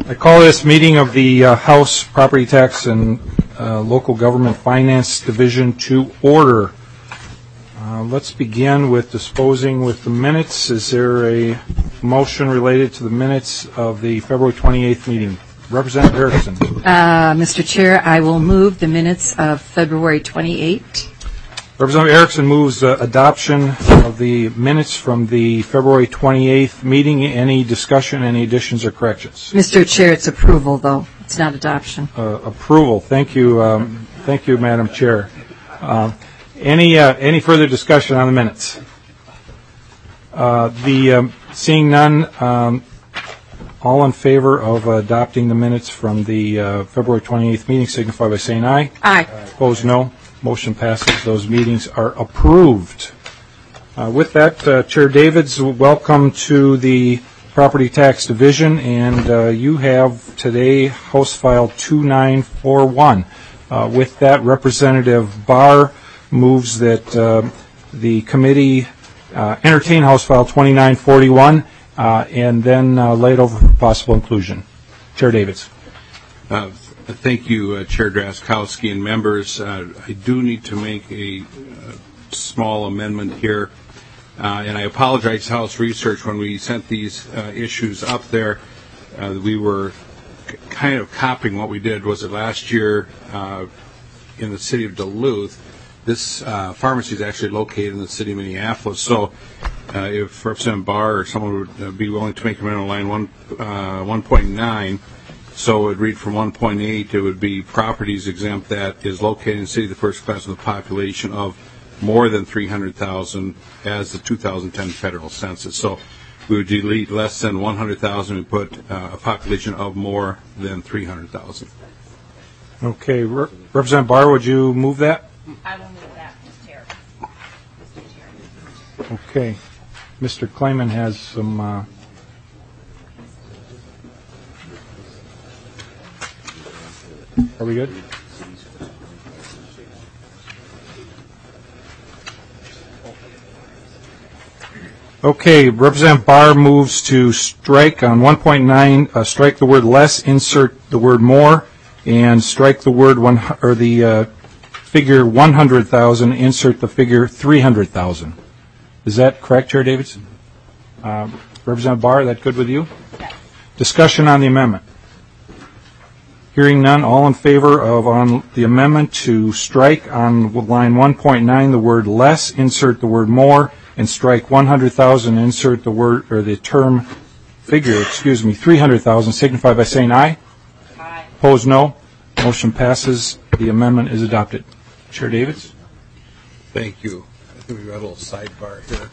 I call this meeting of the House Property Tax and Local Government Finance Division to order. Let's begin with disposing with the minutes. Is there a motion related to the minutes of the February 28th meeting? Representative Erickson. Mr. Chair, I will move the minutes of February 28th. Representative Erickson moves adoption of the minutes from the February 28th meeting. Any discussion, any additions or corrections? Mr. Chair, it's approval, though. It's not adoption. Approval. Thank you. Thank you, Madam Chair. Any further discussion on the minutes? Seeing none, all in favor of adopting the minutes from the February 28th meeting signify by saying aye. Aye. Opposed, no. Motion passes. Those meetings are approved. With that, Chair Davids, welcome to the Property Tax Division, and you have today House File 2941. With that, Representative Barr moves that the committee entertain House File 2941 and then lay it over for possible inclusion. Chair Davids. Thank you, Chair Drazkowski and members. I do need to make a small amendment here, and I apologize to House Research. When we sent these issues up there, we were kind of copying what we did. Was it last year in the city of Duluth? This pharmacy is actually located in the city of Minneapolis. So if Representative Barr or someone would be willing to make amendment line 1.9, so it would read from 1.8, it would be properties exempt that is located in the city of the first class with a population of more than 300,000 as the 2010 federal census. So we would delete less than 100,000 and put a population of more than 300,000. Okay. Representative Barr, would you move that? I will move that, Mr. Chair. Okay. Mr. Klayman has some... Are we good? Okay, Representative Barr moves to strike on 1.9, strike the word less, insert the word more, and strike the word figure 100,000, insert the figure 300,000. Is that correct, Chair Davidson? Representative Barr, that good with you? Yes. Discussion on the amendment. Hearing none, all in favor of on the amendment to strike on line 1.9 the word less, insert the word more, and strike 100,000, insert the word or the term figure, 300,000, signify by saying aye. Aye. Opposed, no. Motion passes. The amendment is adopted. Chair Davids. Thank you. I think we've got a little sidebar here.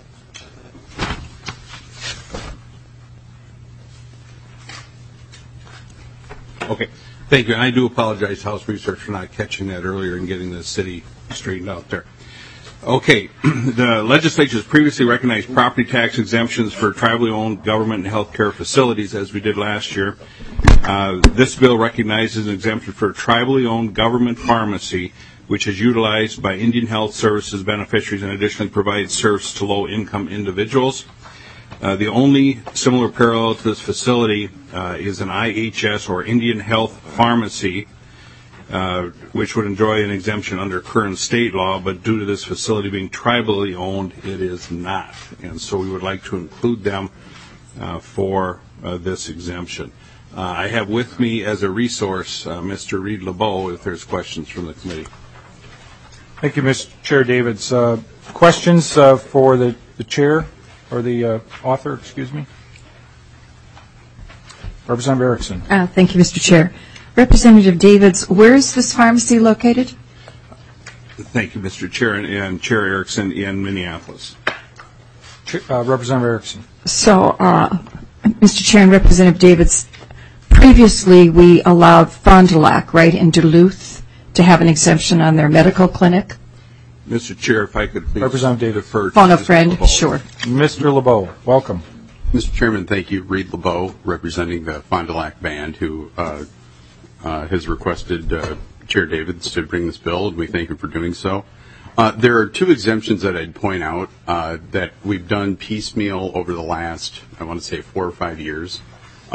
Okay. Thank you. And I do apologize to House Research for not catching that earlier and getting the city straightened out there. Okay. The legislature has previously recognized property tax exemptions for tribally owned government and health care facilities, as we did last year. This bill recognizes an exemption for a tribally owned government pharmacy, which is utilized by Indian Health Services beneficiaries and additionally provides service to low-income individuals. The only similar parallel to this facility is an IHS or Indian Health Pharmacy, which would enjoy an exemption under current state law, but due to this facility being tribally owned, it is not. And so we would like to include them for this exemption. I have with me as a resource Mr. Reed LeBeau, if there's questions from the committee. Thank you, Mr. Chair Davids. Questions for the chair? Or the author, excuse me. Representative Erickson. Thank you, Mr. Chair. Representative Davids, where is this pharmacy located? Thank you, Mr. Chair, and Chair Erickson in Minneapolis. Representative Erickson. So, Mr. Chair and Representative Davids, previously we allowed Fond du Lac, right, in Duluth to have an exemption on their medical clinic. Mr. Chair, if I could please defer. Phone a friend, sure. Mr. LeBeau, welcome. Mr. Chairman, thank you. Reed LeBeau, representing the Fond du Lac Band, who has requested Chair Davids to bring this bill, and we thank him for doing so. There are two exemptions that I'd point out that we've done piecemeal over the last, I want to say, 4 or 5 years.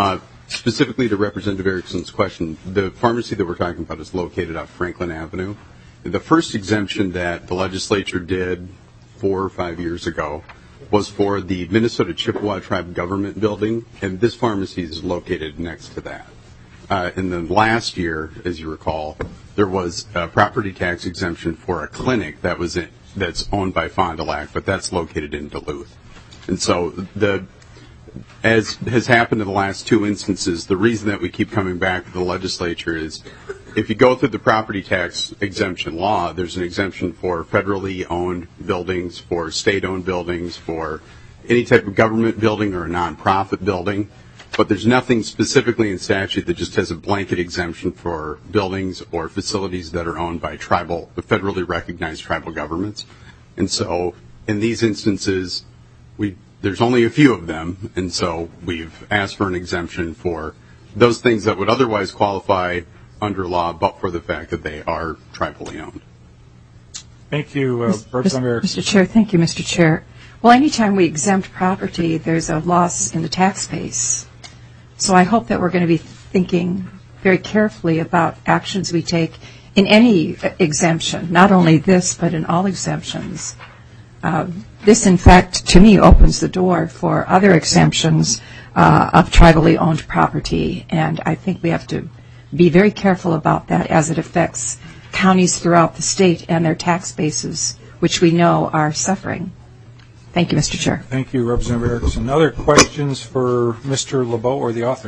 Specifically to Representative Erickson's question, the pharmacy that we're talking about is located off Franklin Avenue. The first exemption that the legislature did 4 or 5 years ago was for the Minnesota Chippewa Tribe Government Building, and this pharmacy is located next to that. And then last year, as you recall, there was a property tax exemption for a clinic that's owned by Fond du Lac, but that's located in Duluth. And so as has happened in the last 2 instances, the reason that we keep coming back to the legislature is if you go through the property tax exemption law, there's an exemption for federally owned buildings, for state-owned buildings, for any type of government building or a nonprofit building. But there's nothing specifically in statute that just has a blanket exemption for buildings or facilities that are owned by federally recognized tribal governments. And so in these instances, there's only a few of them, and so we've asked for an exemption for those things that would otherwise qualify under law, but for the fact that they are tribally owned. Thank you, Representative Erickson. Mr. Chair, thank you, Mr. Chair. Well, anytime we exempt property, there's a loss in the tax base. So I hope that we're going to be thinking very carefully about actions we take in any exemption, not only this, but in all exemptions. This, in fact, to me, opens the door for other exemptions of tribally owned property, and I think we have to be very careful about that as it affects counties throughout the state and their tax bases, which we know are suffering. Thank you, Mr. Chair. Thank you, Representative Erickson. Other questions for Mr. LeBeau or the author?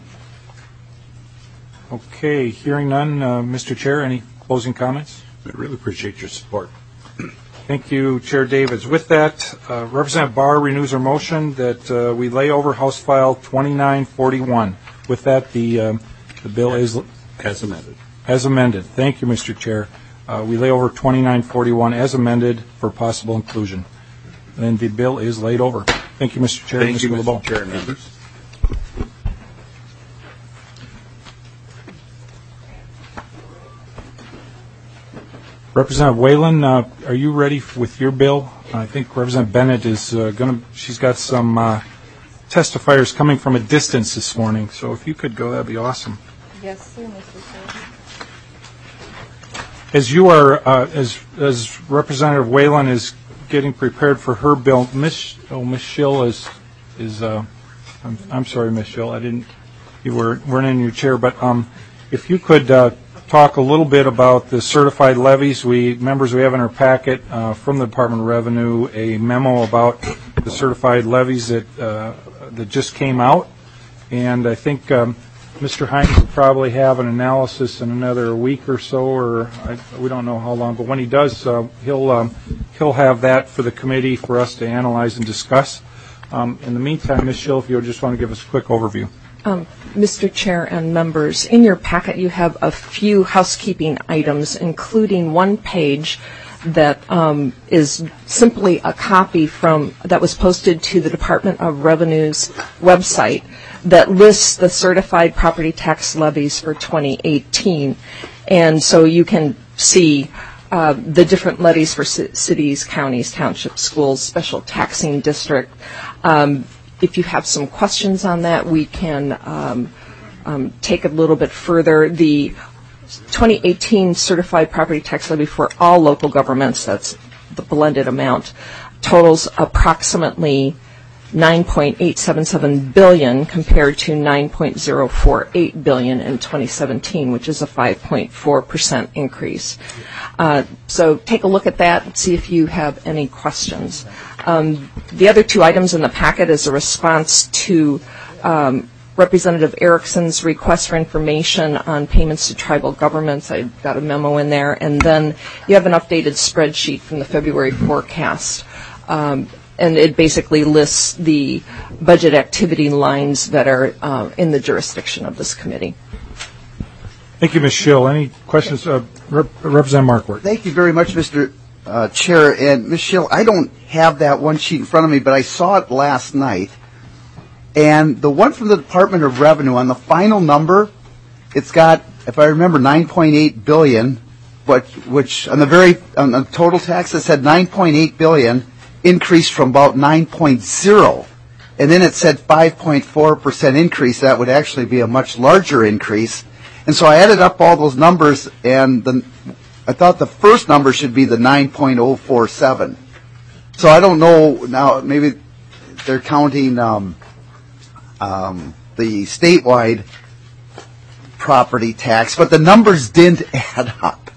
Okay, hearing none. Mr. Chair, any closing comments? I really appreciate your support. Thank you, Chair Davids. With that, Representative Barr renews her motion that we lay over House File 2941. With that, the bill is as amended. As amended. Thank you, Mr. Chair. We lay over 2941 as amended for possible inclusion. And the bill is laid over. Thank you, Mr. Chair. Thank you, Mr. LeBeau. Mr. Chair and members. Representative Whalen, are you ready with your bill? I think Representative Bennett is she's got some testifiers coming from a distance this morning. So if you could go, that'd be awesome. Yes, sir, Mr. Chair. As you are, as Representative Whalen is getting prepared for her bill, Miss Schill is I'm sorry, Miss Schill, you weren't in your chair, but if you could talk a little bit about the certified levies. We have in our packet from the Department of Revenue a memo about the certified levies that just came out, and I think Mr. Hines will probably have an analysis in another week or so, or we don't know how long, but when he does, he'll have that for the committee for us to analyze and discuss. In the meantime, Ms. Schill, if you just want to give us a quick overview. Mr. Chair and members, in your packet you have a few housekeeping items, including one page that is simply a copy that was posted to the Department of Revenue's website that lists the certified property tax levies for 2018. And so you can see the different levies for cities, counties, townships, schools, special taxing district. If you have some questions on that, we can take it a little bit further. The 2018 certified property tax levy for all local governments, that's the blended amount, totals approximately $9.877 billion compared to $9.048 billion in 2017, which is a 5.4% increase. So take a look at that and see if you have any questions. The other two items in the packet is a response to Representative Erickson's request for information on payments to tribal governments. I got a memo in there. And then you have an updated spreadsheet from the February forecast. And it basically lists the budget activity lines that are in the jurisdiction of this committee. Thank you, Ms. Schill. Any questions? Representative Markwart. Thank you very much, Mr. Chair. And Ms. Schill, I don't have that one sheet in front of me, but I saw it last night. And the one from the Department of Revenue, on the final number, it's got, if I remember, $9.8 billion, which on the total tax it said $9.8 billion, increased from about 9.0 and then it said 5.4% increase. That would actually be a much larger increase. And so I added up all those numbers, and I thought the first number should be the 9.047. So I don't know now. Maybe they're counting the statewide property tax, but the numbers didn't add up.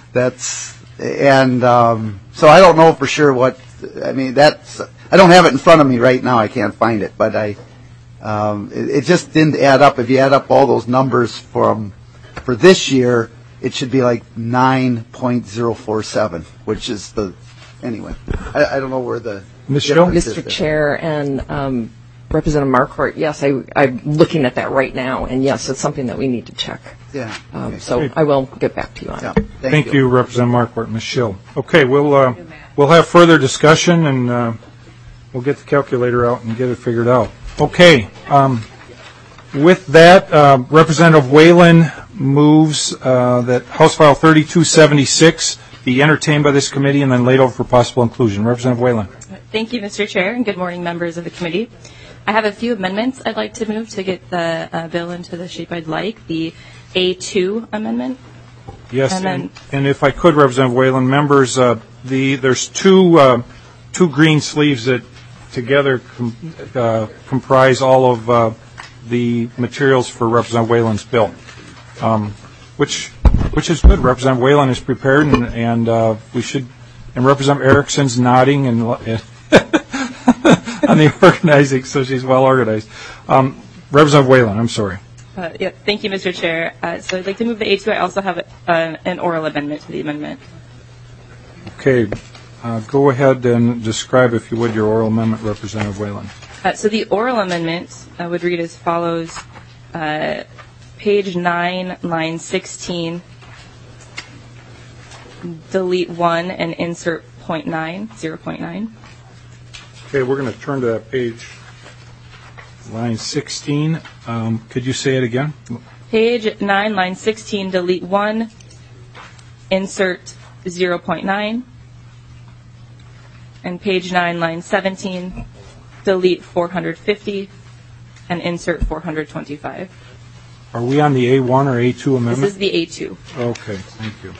So I don't know for sure what. I mean, I don't have it in front of me right now. I can't find it, but it just didn't add up. If you add up all those numbers for this year, it should be like 9.047, which is anyway. I don't know where the Ms. Schill? Mr. Chair and Representative Marquardt, yes, I'm looking at that right now, and yes, it's something that we need to check. Yeah. Okay. So I will get back to you on it. Thank you, Representative Marquardt. Ms. Schill. Okay, we'll have further discussion, and we'll get the calculator out and get it figured out. Okay. With that, Representative Whalen moves that House File 3276 be entertained by this committee and then laid over for possible inclusion. Representative Whalen. Thank you, Mr. Chair, and good morning, members of the committee. I have a few amendments I'd like to move to get the bill into the shape I'd like. The A2 amendment. Yes, and if I could, Representative Whalen, members, there's two green sleeves that together comprise all of the materials for Representative Whalen's bill, which is good. Representative Whalen is prepared, and we should. And Representative Erickson's nodding and on the organizing, so she's well organized. Representative Whalen, I'm sorry. Thank you, Mr. Chair. So I'd like to move the A2. I also have an oral amendment to the amendment. Okay. Go ahead and describe, if you would, your oral amendment, Representative Whalen. So the oral amendment would read as follows. Page 9, line 16, delete 1 and insert 0.9. Okay, we're going to turn to that page, line 16. Could you say it again? Page 9, line 16, delete 1, insert 0.9. And page 9, line 17, delete 450 and insert 425. Are we on the A1 or A2 amendment? This is the A2. Okay, thank you.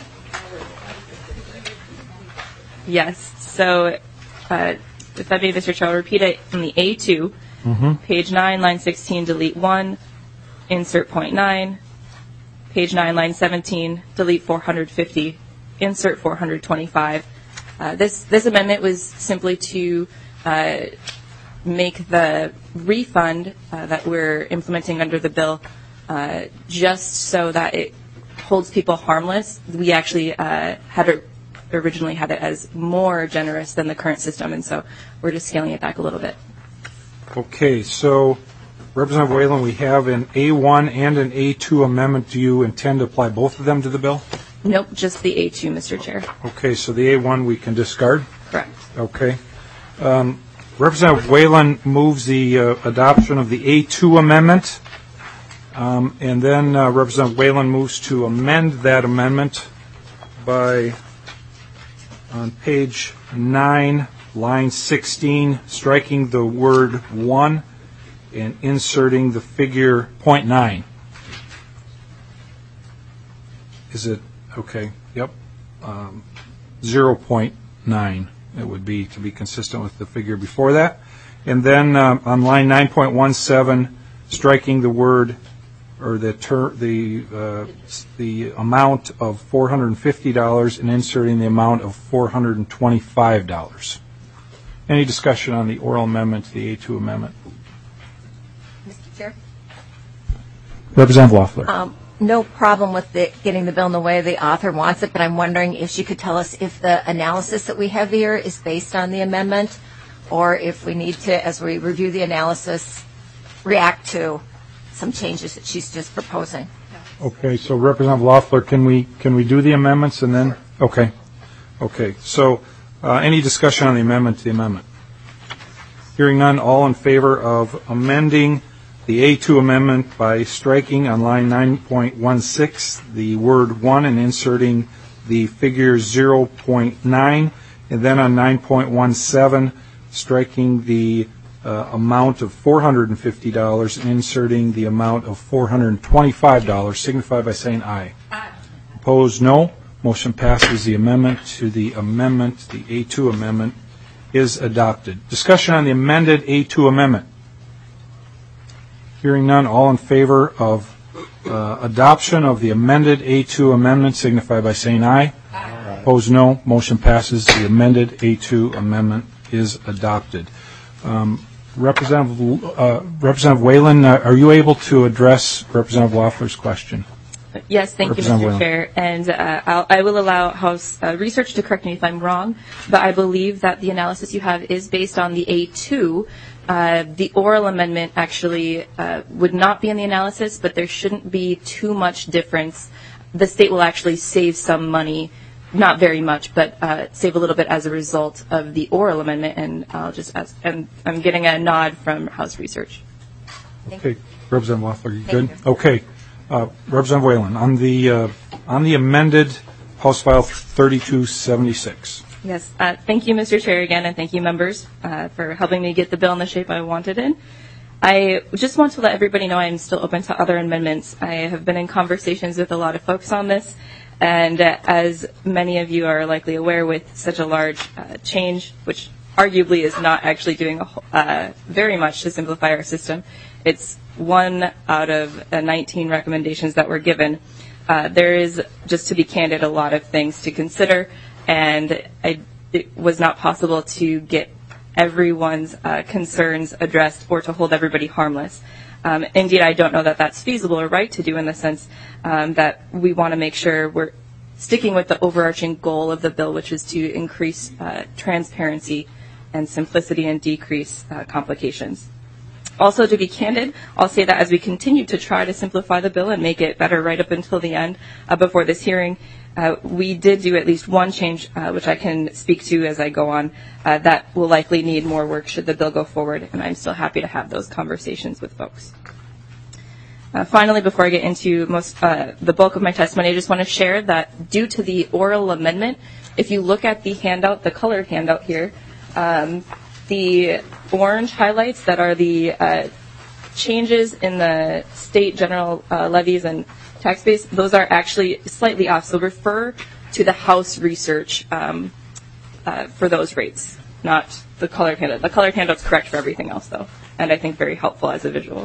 Yes. So, if I may, Mr. Chair, I'll repeat it in the A2. Page 9, line 16, delete 1, insert 0.9. Page 9, line 17, delete 450, insert 425. This amendment was simply to make the refund that we're implementing under the bill just so that it holds people harmless. We actually originally had it as more generous than the current system, and so we're just scaling it back a little bit. Okay, so Representative Whalen, we have an A1 and an A2 amendment. Do you intend to apply both of them to the bill? Nope, just the A2, Mr. Chair. Okay, so the A1 we can discard? Correct. Okay. Representative Whalen moves the adoption of the A2 amendment, and then Representative Whalen moves to amend that amendment by, on page 9, line 16, striking the word 1 and inserting the figure 0.9. Is it okay? Yep. 0.9. It would be to be consistent with the figure before that. And then on line 9.17, striking the word or the amount of $450 and inserting the amount of $425. Any discussion on the oral amendment to the A2 amendment? Mr. Chair? Representative Loeffler. No problem with getting the bill in the way the author wants it, but I'm wondering if she could tell us if the analysis that we have here is based on the amendment or if we need to, as we review the analysis, react to some changes that she's just proposing. Okay, so Representative Loeffler, can we do the amendments and then? Okay. Okay, so any discussion on the amendment to the amendment? Hearing none, all in favor of amending the A2 amendment by striking on line 9.16 the word 1 and inserting the figure 0.9, and then on 9.17 striking the amount of $450 and inserting the amount of $425, signify by saying aye. Aye. Opposed, no. Motion passes. The amendment to the amendment, the A2 amendment, is adopted. Discussion on the amended A2 amendment. Hearing none, all in favor of adoption of the amended A2 amendment, signify by saying aye. Aye. Opposed, no. Motion passes. The amended A2 amendment is adopted. Representative Whalen, are you able to address Representative Loeffler's question? Yes, thank you, Mr. Chair. And I will allow House Research to correct me if I'm wrong, but I believe that the analysis you have is based on the A2. The oral amendment actually would not be in the analysis, but there shouldn't be too much difference. The state will actually save some money, not very much, but save a little bit as a result of the oral amendment. And I'll just ask, and I'm getting a nod from House Research. Okay, Representative Loeffler, you good? Okay. Representative Whalen, on the amended House File 3276. Yes, thank you, Mr. Chair, again, and thank you, members, for helping me get the bill in the shape I wanted in. I just want to let everybody know I'm still open to other amendments. I have been in conversations with a lot of folks on this, and as many of you are likely aware, with such a large change, which arguably is not actually doing very much to simplify our system, it's one out of 19 recommendations that were given. There is, just to be candid, a lot of things to consider, and it was not possible to get everyone's concerns addressed or to hold everybody harmless. Indeed, I don't know that that's feasible or right to do, in the sense that we want to make sure we're sticking with the overarching goal of the bill, which is to increase transparency and simplicity and decrease complications. Also, to be candid, I'll say that as we continue to try to simplify the bill and make it better right up until the end before this hearing, we did do at least one change, which I can speak to as I go on, that will likely need more work should the bill go forward, and I'm still happy to have those conversations with folks. Finally, before I get into the bulk of my testimony, I just want to share that due to the oral amendment, if you look at the handout, the colored handout here, the orange highlights that are the changes in the state general levies and tax base, those are actually slightly off. So refer to the House Research for those rates, not the colored handout. The colored handout's correct for everything else, though, and I think very helpful as a visual.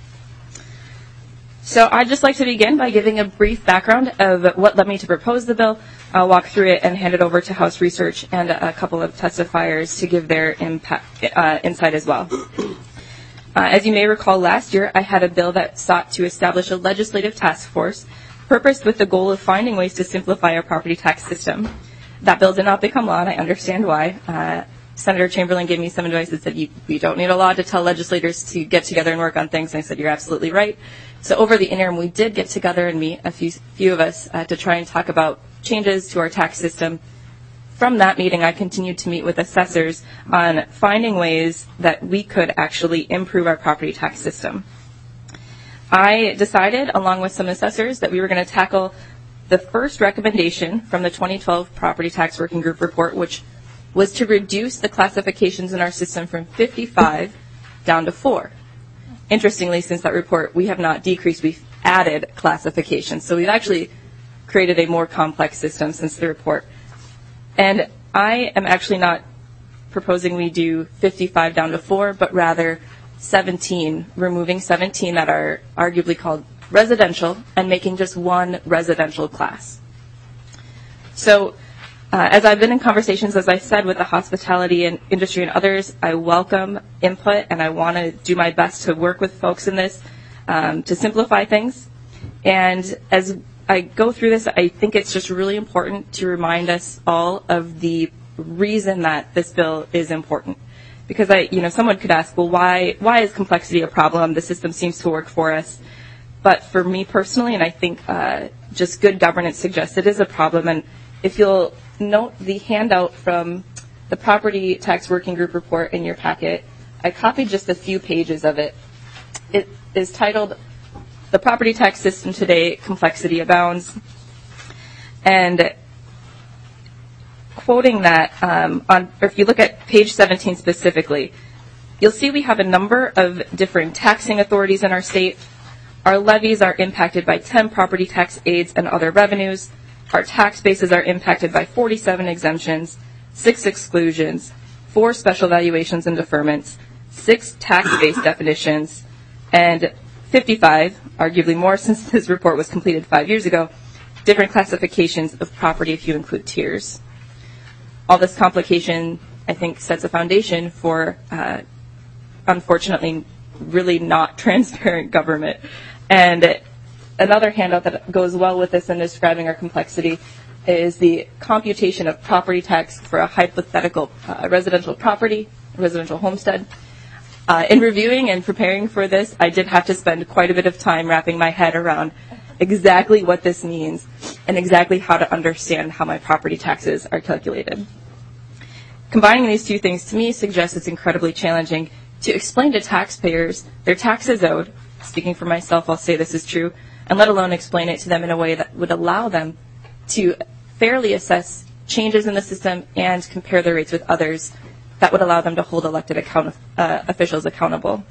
So I'd just like to begin by giving a brief background of what led me to propose the bill. I'll walk through it and hand it over to House Research and a couple of testifiers to give their insight as well. As you may recall, last year I had a bill that sought to establish a legislative task force purposed with the goal of finding ways to simplify our property tax system. That bill did not become law, and I understand why. Senator Chamberlain gave me some advice that said, you don't need a law to tell legislators to get together and work on things. And I said, you're absolutely right. So over the interim, we did get together and meet, a few of us, to try and talk about changes to our tax system. From that meeting, I continued to meet with assessors on finding ways that we could actually improve our property tax system. I decided, along with some assessors, that we were going to tackle the first recommendation from the 2012 Property Tax Working Group report, which was to reduce the classifications in our system from 55 down to 4. Interestingly, since that report, we have not decreased, we've added classifications. So we've actually created a more complex system since the report. And I am actually not proposing we do 55 down to 4, but rather 17, removing 17 that are arguably called residential and making just one residential class. So as I've been in conversations, as I said, with the hospitality and industry and others, I welcome input, and I want to do my best to work with folks in this to simplify things. And as I go through this, I think it's just really important to remind us all of the reason that this bill is important. Because someone could ask, well, why is complexity a problem? The system seems to work for us. But for me personally, and I think just good governance suggests it is a problem. And if you'll note the handout from the Property Tax Working Group report in your packet, I copied just a few pages of it. It is titled, "The Property Tax System Today, Complexity Abounds." And quoting that, or if you look at page 17 specifically, You'll see we have a number of different taxing authorities in our state. Our levies are impacted by 10 property tax aids and other revenues. Our tax bases are impacted by 47 exemptions, 6 exclusions, 4 special valuations and deferments, 6 tax-based definitions, and 55, arguably more since this report was completed 5 years ago, different classifications of property if you include tiers. All this complication, I think, sets a foundation for, unfortunately, really not transparent government. And another handout that goes well with this in describing our complexity is the computation of property tax for a hypothetical residential property, residential homestead. In reviewing and preparing for this, I did have to spend quite a bit of time wrapping my head around exactly what this means and exactly how to understand how my property taxes are calculated. Combining these two things to me suggests it's incredibly challenging to explain to taxpayers their taxes owed. Speaking for myself, I'll say this is true, and let alone explain it to them in a way that would allow them to fairly assess changes in the system and compare their rates with others that would allow them to hold elected officials accountable.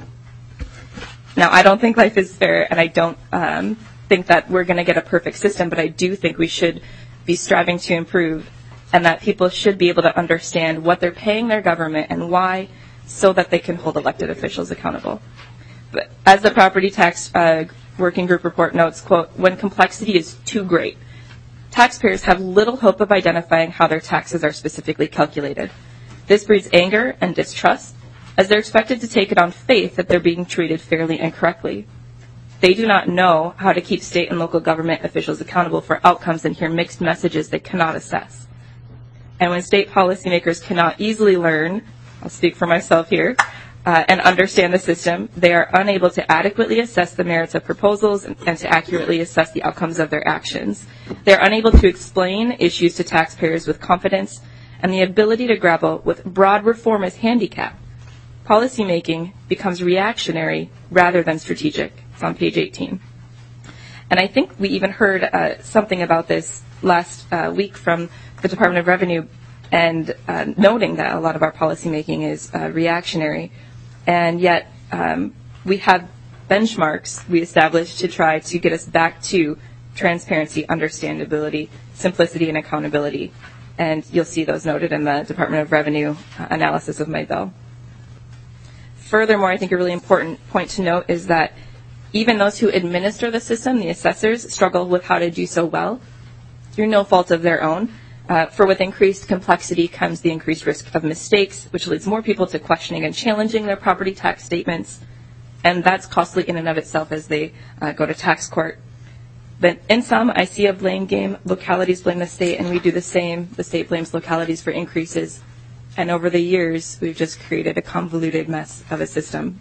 Now, I don't think life is fair, and I don't think that we're going to get a perfect system, but I do think we should be striving to improve, and that people should be able to understand what they're paying their government and why, so that they can hold elected officials accountable. But as the property tax working group report notes, quote, when complexity is too great, taxpayers have little hope of identifying how their taxes are specifically calculated. This breeds anger and distrust, as they're expected to take it on faith that they're being treated fairly and correctly. They do not know how to keep state and local government officials accountable for outcomes and hear mixed messages they cannot assess. And when state policymakers cannot easily learn, I'll speak for myself here, and understand the system, they are unable to adequately assess the merits of proposals and to accurately assess the outcomes of their actions. They are unable to explain issues to taxpayers with confidence, and the ability to grapple with broad reform is handicapped. Policymaking becomes reactionary rather than strategic. It's on page 18. And I think we even heard something about this last week from the Department of Revenue, and noting that a lot of our policymaking is reactionary. And yet we have benchmarks we established to try to get us back to transparency, understandability, simplicity, and accountability. And you'll see those noted in the Department of Revenue analysis of my bill. Furthermore, I think a really important point to note is that even those who administer the system, the assessors, struggle with how to do so well through no fault of their own. For with increased complexity comes the increased risk of mistakes, which leads more people to questioning and challenging their property tax statements. And that's costly in and of itself as they go to tax court. But in sum, I see a blame game. Localities blame the state, and we do the same. The state blames localities for increases. And over the years, we've just created a convoluted mess of a system.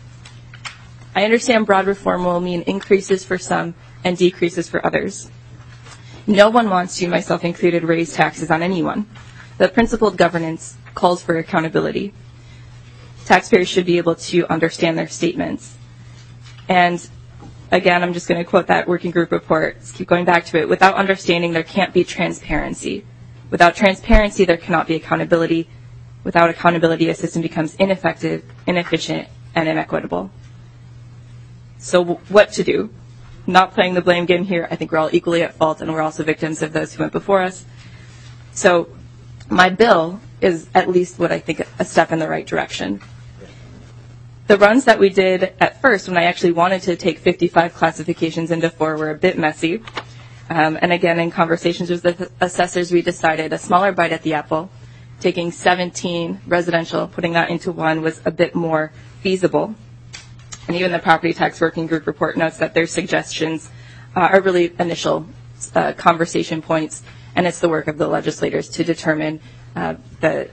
I understand broad reform will mean increases for some and decreases for others. No one wants to, myself included, raise taxes on anyone. The principled governance calls for accountability. Taxpayers should be able to understand their statements. And again, I'm just going to quote that working group report. Let's keep going back to it. Without understanding, there can't be transparency. Without transparency, there cannot be accountability. Without accountability, a system becomes ineffective, inefficient, and inequitable. So what to do? Not playing the blame game here. I think we're all equally at fault, and we're also victims of those who went before us. So my bill is at least what I think a step in the right direction. The runs that we did at first, when I actually wanted to take 55 classifications into 4, were a bit messy. And again, in conversations with the assessors, we decided a smaller bite at the apple. Taking 17 residential, putting that into 1 was a bit more feasible. And even the Property Tax Working Group report notes that their suggestions are really initial conversation points, and it's the work of the legislators to determine the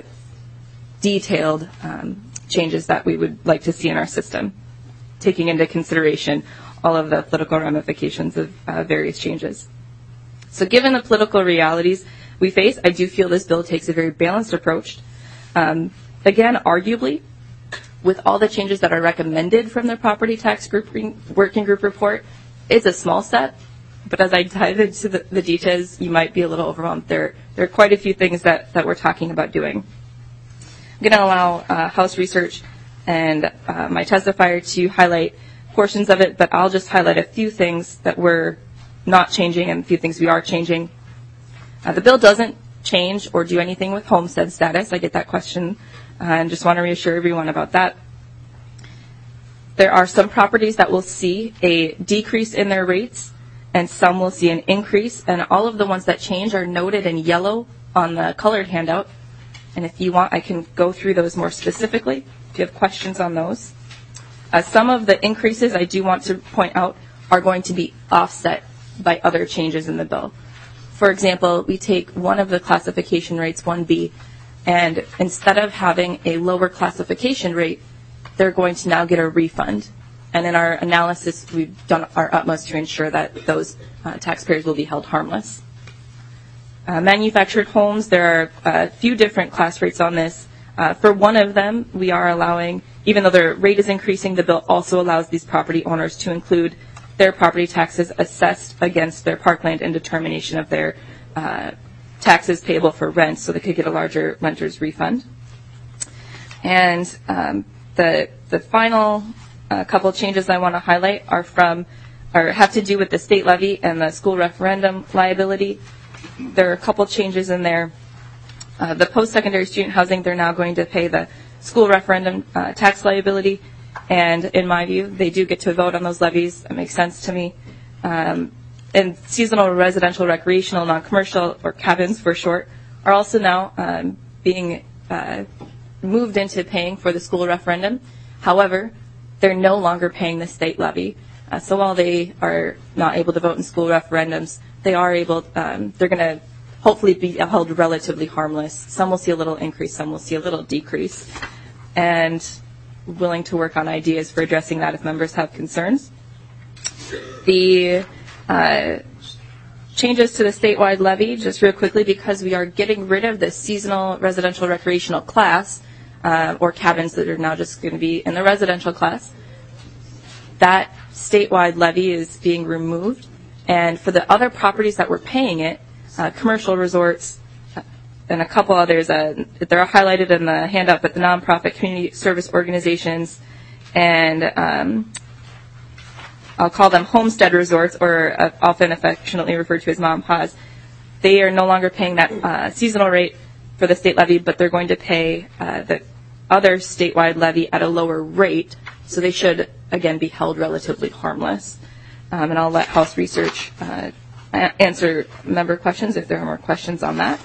detailed changes that we would like to see in our system, taking into consideration all of the political ramifications of various changes. So given the political realities we face, I do feel this bill takes a very balanced approach. Again, arguably, with all the changes that are recommended from the Property Tax Working Group report, it's a small step. But as I dive into the details, you might be a little overwhelmed. There are quite a few things that we're talking about doing. I'm going to allow House Research and my testifier to highlight portions of it, but I'll just highlight a few things that we're not changing and a few things we are changing. The bill doesn't change or do anything with homestead status. I get that question and just want to reassure everyone about that. There are some properties that will see a decrease in their rates and some will see an increase, and all of the ones that change are noted in yellow on the colored handout. And if you want, I can go through those more specifically if you have questions on those. Some of the increases I do want to point out are going to be offset by other changes in the bill. For example, we take one of the classification rates, 1B, and instead of having a lower classification rate, they're going to now get a refund. And in our analysis, we've done our utmost to ensure that those taxpayers will be held harmless. Manufactured homes, there are a few different class rates on this. For one of them, we are allowing, even though their rate is increasing, the bill also allows these property owners to include their property taxes assessed against their parkland in determination of their taxes payable for rent, so they could get a larger renter's refund. And the final couple changes I want to highlight have to do with the state levy and the school referendum liability. There are a couple changes in there. The post-secondary student housing, they're now going to pay the school referendum tax liability, and in my view, they do get to vote on those levies. It makes sense to me. And seasonal residential, recreational, non-commercial, or cabins for short, are also now being moved into paying for the school referendum. However, they're no longer paying the state levy. So while they are not able to vote in school referendums, they are able, they're going to hopefully be held relatively harmless. Some will see a little increase, some will see a little decrease. And willing to work on ideas for addressing that if members have concerns. The changes to the statewide levy, just real quickly, because we are getting rid of the seasonal residential recreational class, or cabins that are now just going to be in the residential class. That statewide levy is being removed. And for the other properties that were paying it, commercial resorts, and a couple others, they're highlighted in the handout, but the nonprofit community service organizations, and I'll call them homestead resorts, or often affectionately referred to as mom and pa's, they are no longer paying that seasonal rate for the state levy, but they're going to pay the other statewide levy at a lower rate, so they should, again, be held relatively harmless. And I'll let House Research answer member questions if there are more questions on that.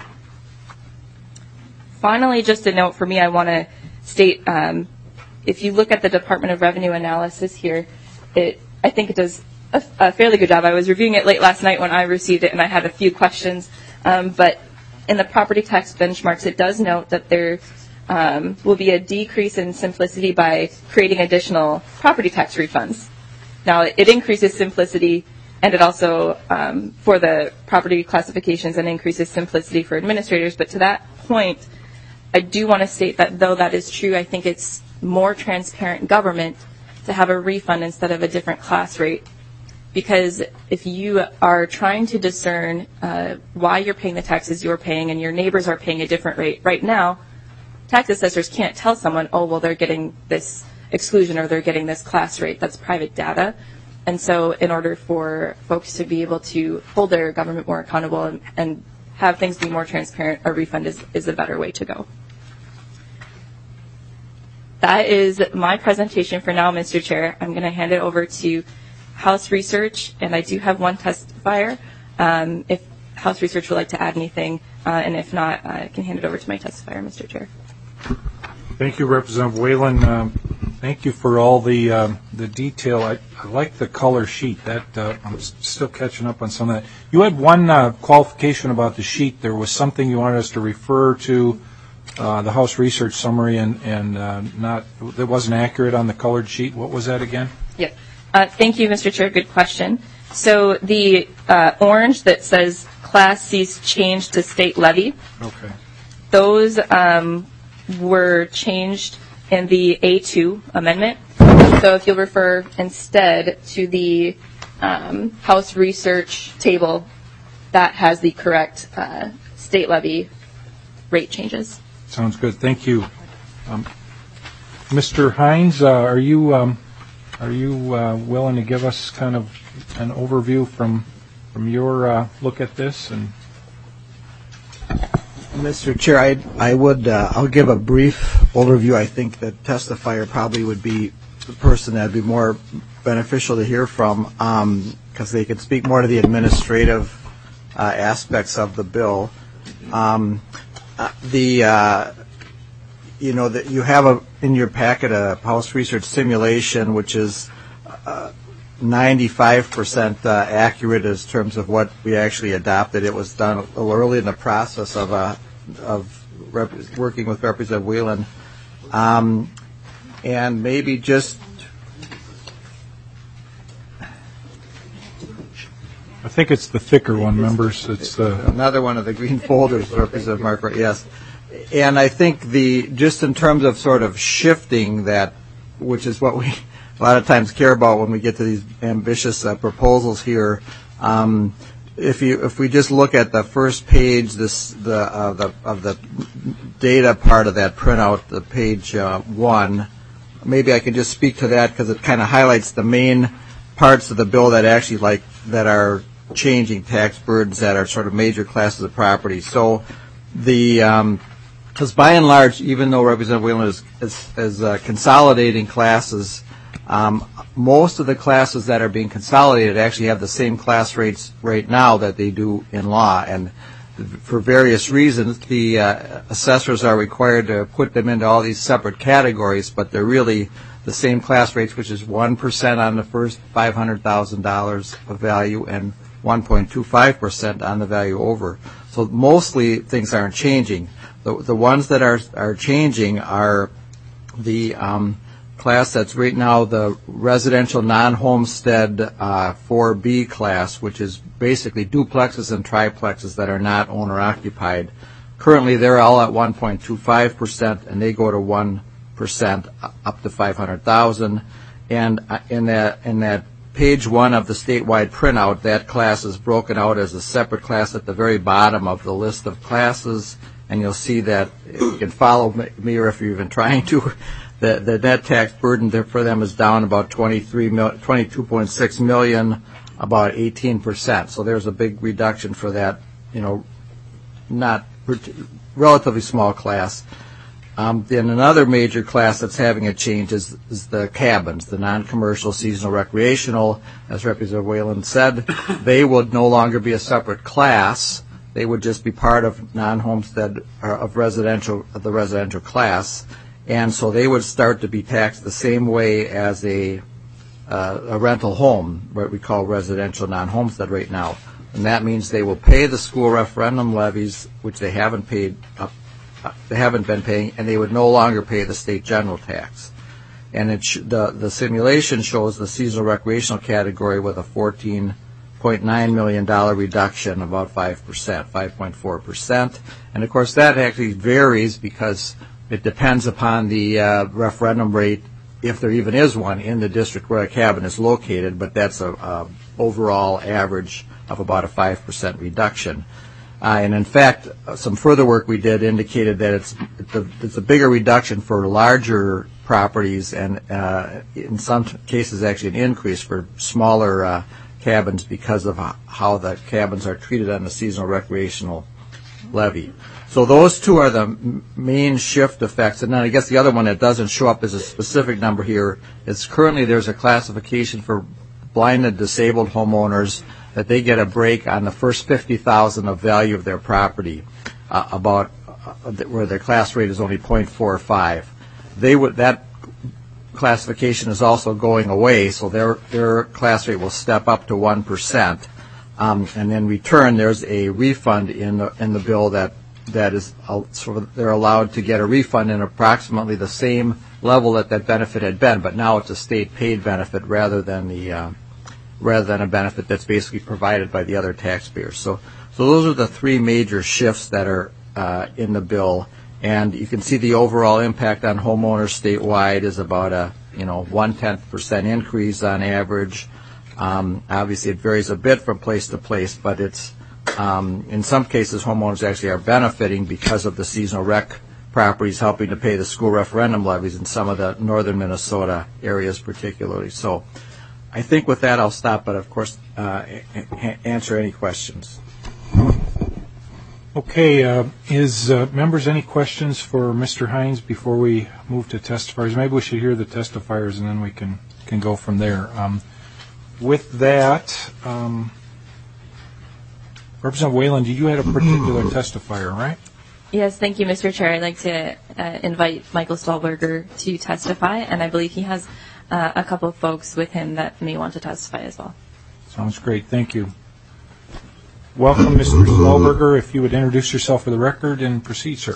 Finally, just a note for me, I want to state, if you look at the Department of Revenue analysis here, I think it does a fairly good job. I was reviewing it late last night when I received it, and I had a few questions. But in the property tax benchmarks, it does note that there will be a decrease in simplicity by creating additional property tax refunds. Now, it increases simplicity, and it also, for the property classifications, and increases simplicity for administrators. But to that point, I do want to state that though that is true, I think it's more transparent government to have a refund instead of a different class rate. Because if you are trying to discern why you're paying the taxes you're paying and your neighbors are paying a different rate, right now, tax assessors can't tell someone, oh, well, they're getting this exclusion or they're getting this class rate. That's private data. And so in order for folks to be able to hold their government more accountable and have things be more transparent, a refund is a better way to go. That is my presentation for now, Mr. Chair. I'm going to hand it over to House Research, and I do have one testifier. If House Research would like to add anything, and if not, I can hand it over to my testifier, Mr. Chair. Thank you, Representative Whalen. Thank you for all the detail. I like the color sheet. That I'm still catching up on some of that. You had one qualification about the sheet. There was something you wanted us to refer to the House Research summary, and not that wasn't accurate on the colored sheet. What was that again? Yep. Thank you, Mr. Chair. Good question. So the orange that says Class C's changed to state levy. Okay. Those were changed in the A2 amendment. So if you'll refer instead to the House Research table, that has the correct state levy rate changes. Sounds good. Thank you. Mr. Hines, are you willing to give us kind of an overview from your look at this? And Mr. Chair, I'll give a brief overview. I think the testifier probably would be the person that would be more beneficial to hear from, because they could speak more to the administrative aspects of the bill. You have in your packet a House Research simulation, which is 95% accurate in terms of what we actually adopted. It was done a little early in the process of working with Representative Whelan. And maybe just... I think it's the thicker one, members. It's another one of the green folders, Representative Marquardt, yes. And I think just in terms of sort of shifting that, which is what we a lot of times care about when we get to these ambitious proposals here, if we just look at the first page, of the data part of that printout, the page 1, maybe I can just speak to that because it kind of highlights the main parts of the bill that actually that are changing tax burdens that are sort of major classes of property. So because by and large, even though Representative Whelan is consolidating classes, most of the classes that are being consolidated actually have the same class rates right now that they do in law. And for various reasons, the assessors are required to put them into all these separate categories, but they're really the same class rates, which is 1% on the first $500,000 of value and 1.25% on the value over. So mostly things aren't changing. The ones that are changing are the class that's right now the residential non-homestead 4B class, which is basically duplexes and triplexes that are not owner-occupied. Currently, they're all at 1.25%, and they go to 1% up to $500,000. And in that page 1 of the statewide printout, that class is broken out as a separate class at the very bottom of the list of classes. And you'll see that, you can follow me, or if you're even trying to, the net tax burden there for them is down about $22.6 million, about 18%. So there's a big reduction for that, not relatively small class. Then another major class that's having a change is the cabins, the non-commercial seasonal recreational. As Representative Whelan said, they would no longer be a separate class. They would just be part of non-homestead of the residential class, and so they would start to be taxed the same way as a rental home, what we call residential non-homestead right now. And that means they will pay the school referendum levies, which they haven't been paying, and they would no longer pay the state general tax. And the simulation shows the seasonal recreational category with a $14.9 million reduction, about 5.4%. And of course that actually varies because it depends upon the referendum rate, if there even is one, in the district where a cabin is located, but that's a overall average of about a 5% reduction. And in fact, some further work we did indicated that it's a bigger reduction for larger properties, and in some cases actually an increase for smaller cabins because of how the cabins are treated on the seasonal recreational levy. So those two are the main shift effects. And then I guess the other one that doesn't show up as a specific number here is currently there's a classification for blind and disabled homeowners that they get a break on the first $50,000 of value of their property, where their class rate is only 0.45. That classification is also going away, so their class rate will step up to 1%. And in return, there's a refund in the bill that is they're allowed to get a refund in approximately the same level that benefit had been, but now it's a state paid benefit rather than a benefit that's basically provided by the other taxpayers. So those are the three major shifts that are in the bill, and you can see the overall impact on homeowners statewide is about a 0.1% increase on average. Obviously, it varies a bit from place to place, but it's in some cases homeowners actually are benefiting because of the seasonal rec properties helping to pay the school referendum levies in some of the northern Minnesota areas particularly. So I think with that I'll stop, but of course answer any questions. Okay, members, any questions for Mr. Hines before we move to testifiers? Maybe we should hear the testifiers and then we can go from there. With that, Representative Whalen, you had a particular testifier, right? Yes, thank you, Mr. Chair. I'd like to invite Michael Stahlberger to testify, and I believe he has a couple of folks with him that may want to testify as well. Sounds great. Thank you. Welcome, Mr. Stahlberger. If you would introduce yourself for the record and proceed, sir.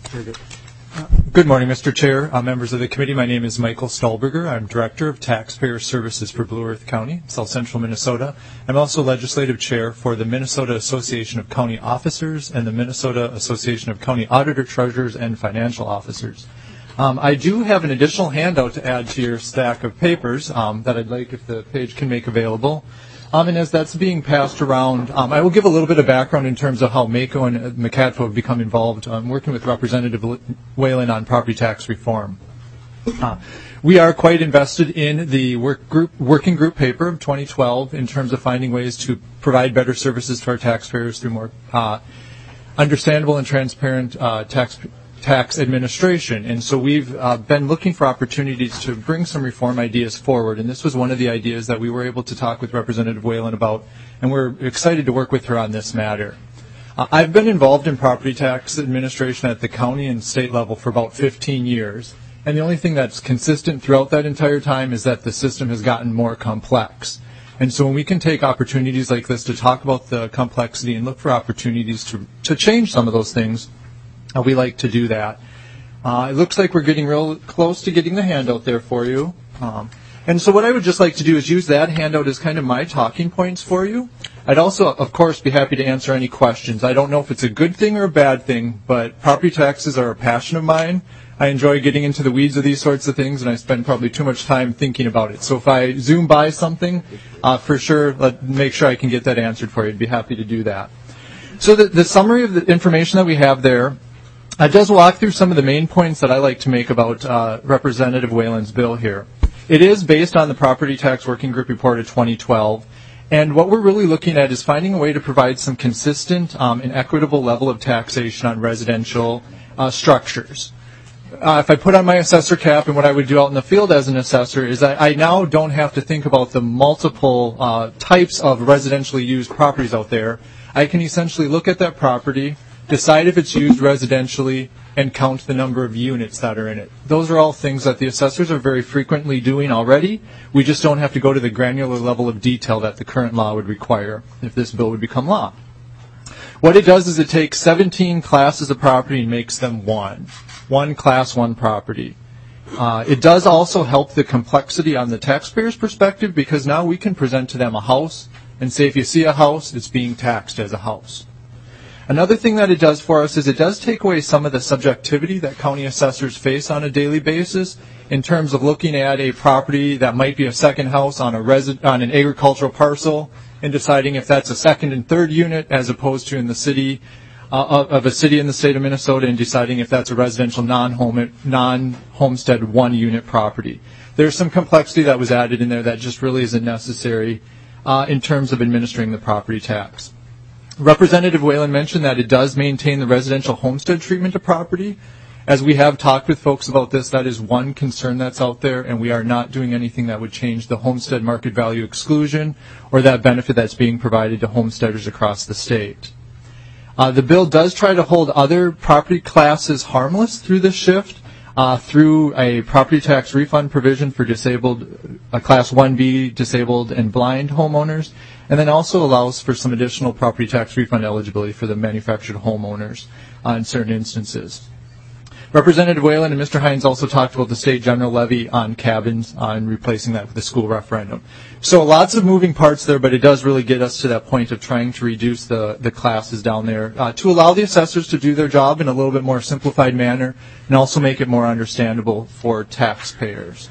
Good morning, Mr. Chair, members of the committee. My name is Michael Stahlberger. I'm Director of Taxpayer Services for Blue Earth County, South Central Minnesota. I'm also Legislative Chair for the Minnesota Association of County Officers and the Minnesota Association of County Auditor Treasurers and Financial Officers. I do have an additional handout to add to your stack of papers that I'd like if the page can make available. And as that's being passed around, I will give a little bit of background in terms of how MACO and MCATFO have become involved working with Representative Whalen on property tax reform. We are quite invested in the working group paper of 2012 in terms of finding ways to provide better services to our taxpayers through more understandable and transparent tax administration. And so we've been looking for opportunities to bring some reform ideas forward, and this was one of the ideas that we were able to talk with Representative Whalen about, and we're excited to work with her on this matter. I've been involved in property tax administration at the county and state level for about 15 years, and the only thing that's consistent throughout that entire time is that the system has gotten more complex. And so when we can take opportunities like this to talk about the complexity and look for opportunities to change some of those things, we like to do that. It looks like we're getting real close to getting the handout there for you. And so what I would just like to do is use that handout as kind of my talking points for you. I'd also, of course, be happy to answer any questions. I don't know if it's a good thing or a bad thing, but property taxes are a passion of mine. I enjoy getting into the weeds of these sorts of things, and I spend probably too much time thinking about it. So if I zoom by something, for sure, make sure I can get that answered for you. I'd be happy to do that. So the summary of the information that we have there does walk through some of the main points that I like to make about Representative Whalen's bill here. It is based on the Property Tax Working Group report of 2012, and what we're really looking at is finding a way to provide some consistent and equitable level of taxation on residential structures. If I put on my assessor cap, and what I would do out in the field as an assessor is I now don't have to think about the multiple types of residentially used properties out there. I can essentially look at that property, decide if it's used residentially, and count the number of units that are in it. Those are all things that the assessors are very frequently doing already. We just don't have to go to the granular level of detail that the current law would require if this bill would become law. What it does is it takes 17 classes of property and makes them one class, one property. It does also help the complexity on the taxpayer's perspective, because now we can present to them a house and say if you see a house, it's being taxed as a house. Another thing that it does for us is it does take away some of the subjectivity that county assessors face on a daily basis in terms of looking at a property that might be a second house on an agricultural parcel and deciding if that's a second and third unit as opposed to in the city of a city in the state of Minnesota, and deciding if that's a residential non-homestead one-unit property. There's some complexity that was added in there that just really isn't necessary in terms of administering the property tax. Representative Whalen mentioned that it does maintain the residential homestead treatment of property. As we have talked with folks about this, that is one concern that's out there, and we are not doing anything that would change the homestead market value exclusion or that benefit that's being provided to homesteaders across the state. The bill does try to hold other property classes harmless through this shift through a property tax refund provision for disabled, Class 1B disabled and blind homeowners, and then also allows for some additional property tax refund eligibility for the manufactured homeowners in certain instances. Representative Whalen and Mr. Hines also talked about the state general levy on cabins and replacing that with the school referendum. So lots of moving parts there, but it does really get us to that point of trying to reduce the classes down there to allow the assessors to do their job in a little bit more simplified manner and also make it more understandable for taxpayers.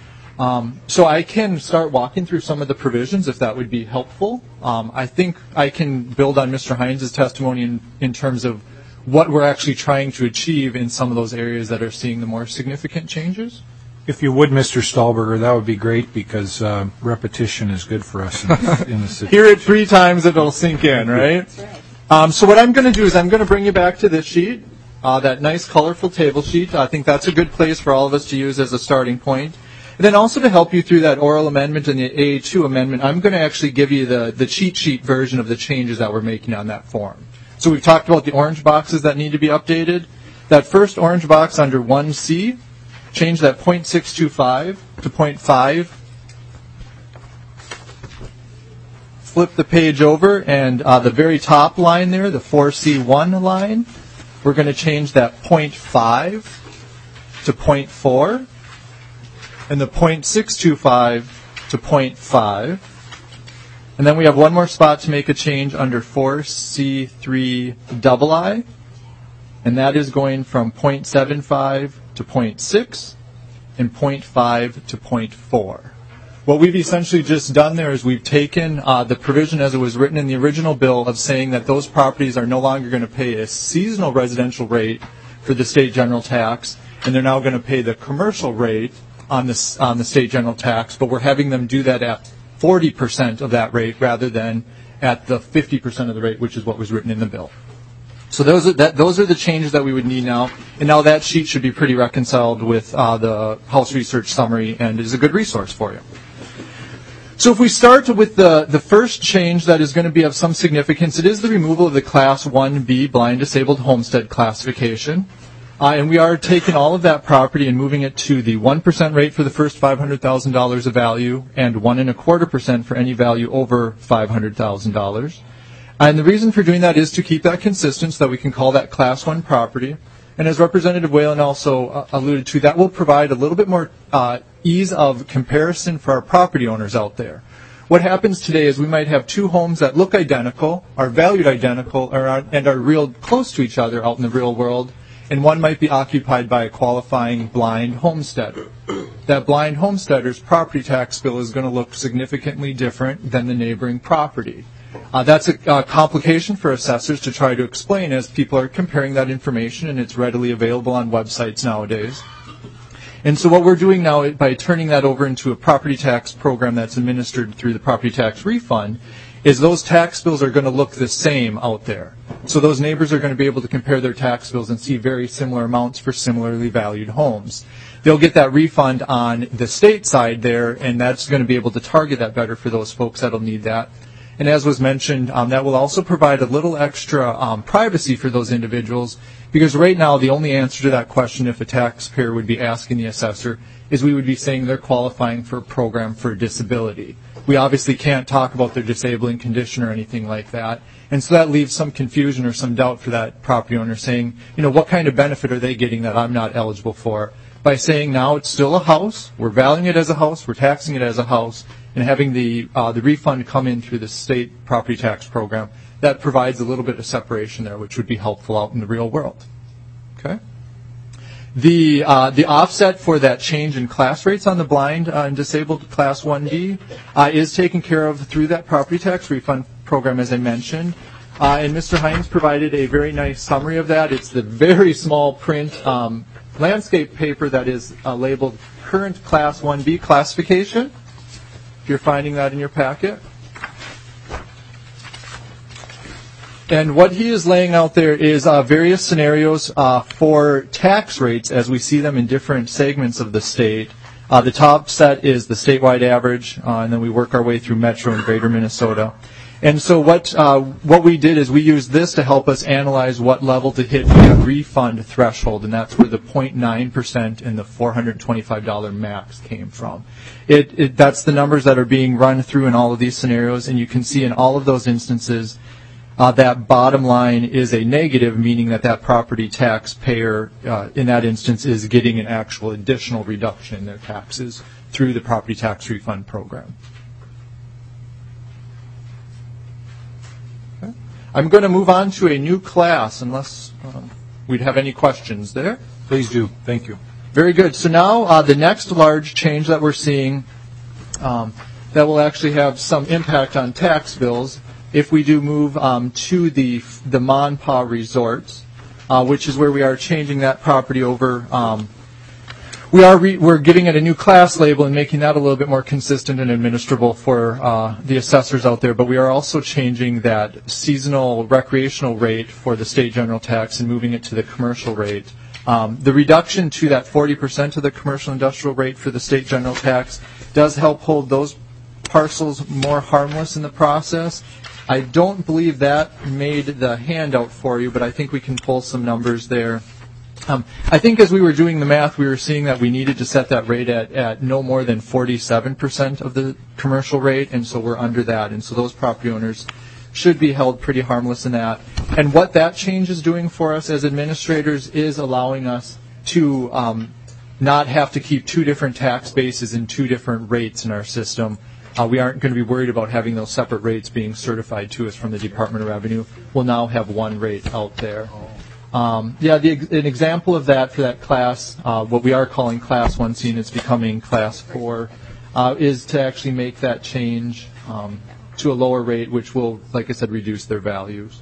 So I can start walking through some of the provisions if that would be helpful. I think I can build on Mr. Hines' testimony in terms of what we're actually trying to achieve in some of those areas that are seeing the more significant changes. If you would, Mr. Stahlberger, that would be great because repetition is good for us in the city. Hear it 3 times, it'll sink in, right? So what I'm going to do is I'm going to bring you back to this sheet, that nice colorful table sheet. I think that's a good place for all of us to use as a starting point. And then also to help you through that oral amendment and the A2 amendment, I'm going to actually give you the cheat sheet version of the changes that we're making on that form. So we've talked about the orange boxes that need to be updated. That first orange box under 1C, change that 0.625 to 0.5. Flip the page over, and the very top line there, the 4C1 line, we're going to change that 0.5 to 0.4, and the 0.625 to 0.5. And then we have one more spot to make a change under 4C3II, and that is going from 0.75 to 0.6 and 0.5 to 0.4. What we've essentially just done there is we've taken the provision as it was written in the original bill of saying that those properties are no longer going to pay a seasonal residential rate for the state general tax, and they're now going to pay the commercial rate on the state general tax, but we're having them do that at 40% of that rate rather than at the 50% of the rate, which is what was written in the bill. So those are the changes that we would need now, and now that sheet should be pretty reconciled with the House Research Summary and is a good resource for you. So if we start with the first change that is going to be of some significance, it is the removal of the Class 1B blind disabled homestead classification. And we are taking all of that property and moving it to the 1% rate for the first $500,000 of value and 1.25% for any value over $500,000. And the reason for doing that is to keep that consistent so that we can call that Class 1 property. And as Representative Whalen also alluded to, that will provide a little bit more ease of comparison for our property owners out there. What happens today is we might have 2 homes that look identical, are valued identical, and are real close to each other out in the real world, and one might be occupied by a qualifying blind homesteader. That blind homesteader's property tax bill is going to look significantly different than the neighboring property. That's a complication for assessors to try to explain as people are comparing that information, and it's readily available on websites nowadays. And so what we're doing now by turning that over into a property tax program that's administered through the property tax refund is those tax bills are going to look the same out there. So those neighbors are going to be able to compare their tax bills and see very similar amounts for similarly valued homes. They'll get that refund on the state side there, and that's going to be able to target that better for those folks that'll need that. And as was mentioned, that will also provide a little extra privacy for those individuals, because right now the only answer to that question, if a taxpayer would be asking the assessor, is we would be saying they're qualifying for a program for disability. We obviously can't talk about their disabling condition or anything like that. And so that leaves some confusion or some doubt for that property owner saying, what kind of benefit are they getting that I'm not eligible for? By saying now it's still a house, we're valuing it as a house, we're taxing it as a house, and having the refund come in through the state property tax program, that provides a little bit of separation there, which would be helpful out in the real world. Okay. The offset for that change in class rates on the blind and disabled Class 1D is taken care of through that property tax refund program, as I mentioned. And Mr. Hines provided a very nice summary of that. It's the very small print landscape paper that is labeled Current Class 1B Classification, if you're finding that in your packet. And what he is laying out there is various scenarios for tax rates as we see them in different segments of the state. The top set is the statewide average, and then we work our way through Metro and Greater Minnesota. And so what we did is we used this to help us analyze what level to hit the refund threshold, and that's where the 0.9% and the $425 max came from. That's the numbers that are being run through in all of these scenarios, and you can see in all of those instances that bottom line is a negative, meaning that property taxpayer in that instance is getting an actual additional reduction in their taxes through the property tax refund program. Okay. I'm going to move on to a new class unless we'd have any questions there. Please do. Thank you. Very good. So now the next large change that we're seeing that will actually have some impact on tax bills if we do move to the Monpaw resorts. which is where we are changing that property over. We're giving it a new class label and making that a little bit more consistent and administrable for the assessors out there. But we are also changing that seasonal recreational rate for the state general tax and moving it to the commercial rate. The reduction to that 40% of the commercial industrial rate for the state general tax does help hold those parcels more harmless in the process. I don't believe that made the handout for you, but I think we can pull some numbers there. I think as we were doing the math, we were seeing that we needed to set that rate at no more than 47% of the commercial rate, and so we're under that. And so those property owners should be held pretty harmless in that. And what that change is doing for us as administrators is allowing us to not have to keep two different tax bases and two different rates in our system. We aren't going to be worried about having those separate rates being certified to us from the Department of Revenue. We'll now have one rate out there. An example of that for that class, what we are calling Class 1C, and it's becoming Class 4, is to actually make that change to a lower rate, which will, like I said, reduce their values.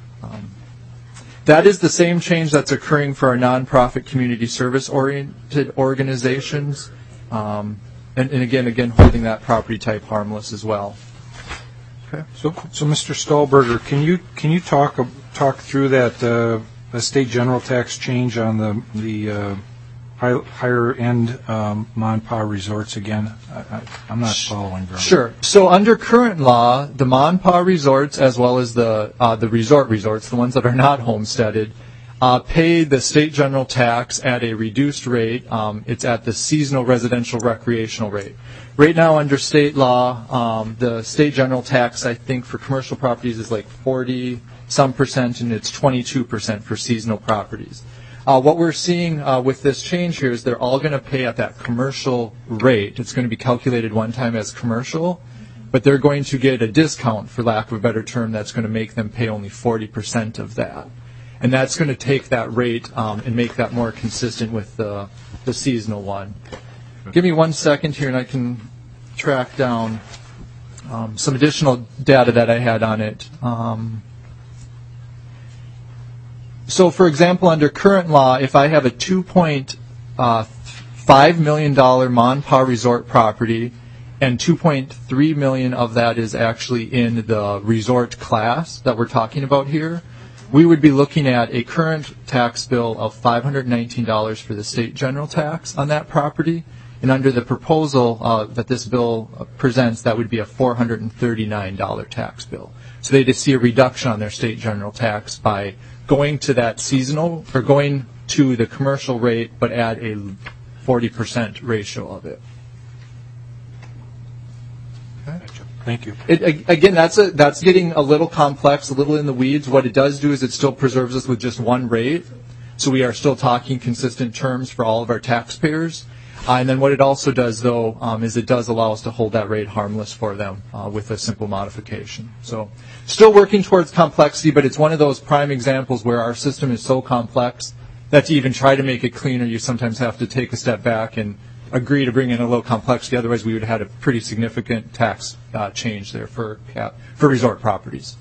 That is the same change that's occurring for our nonprofit community service-oriented organizations, and again, holding that property type harmless as well. Okay. So Mr. Stolberger, can you talk through that the state general tax change on the higher end Mon-Pa resorts again? I'm not following very well. Sure. So under current law, the Mon-Pa resorts, as well as the resort resorts, the ones that are not homesteaded, pay the state general tax at a reduced rate. It's at the seasonal residential recreational rate. Right now, under state law, the state general tax, I think, for commercial properties is like 40-some%, and it's 22% for seasonal properties. What we're seeing with this change here is they're all going to pay at that commercial rate. It's going to be calculated one time as commercial, but they're going to get a discount, for lack of a better term, that's going to make them pay only 40% of that. And that's going to take that rate and make that more consistent with the seasonal one. Give me 1 second here and I can track down some additional data that I had on it. So, for example, under current law, if I have a $2.5 million Mon-Pa resort property and $2.3 million of that is actually in the resort class that we're talking about here, we would be looking at a current tax bill of $519 for the state general tax on that property. And under the proposal that this bill presents, that would be a $439 tax bill. So they just see a reduction on their state general tax by going to that seasonal, or going to the commercial rate, but at a 40% ratio of it. Okay. Thank you. Again, that's getting a little complex, a little in the weeds. What it does do is it still preserves us with just one rate. So we are still talking consistent terms for all of our taxpayers. And then what it also does, though, is it does allow us to hold that rate harmless for them with a simple modification. So still working towards complexity, but it's one of those prime examples where our system is so complex that to even try to make it cleaner, you sometimes have to take a step back and agree to bring in a little complexity. Otherwise, we would have had a pretty significant tax change there for resort properties.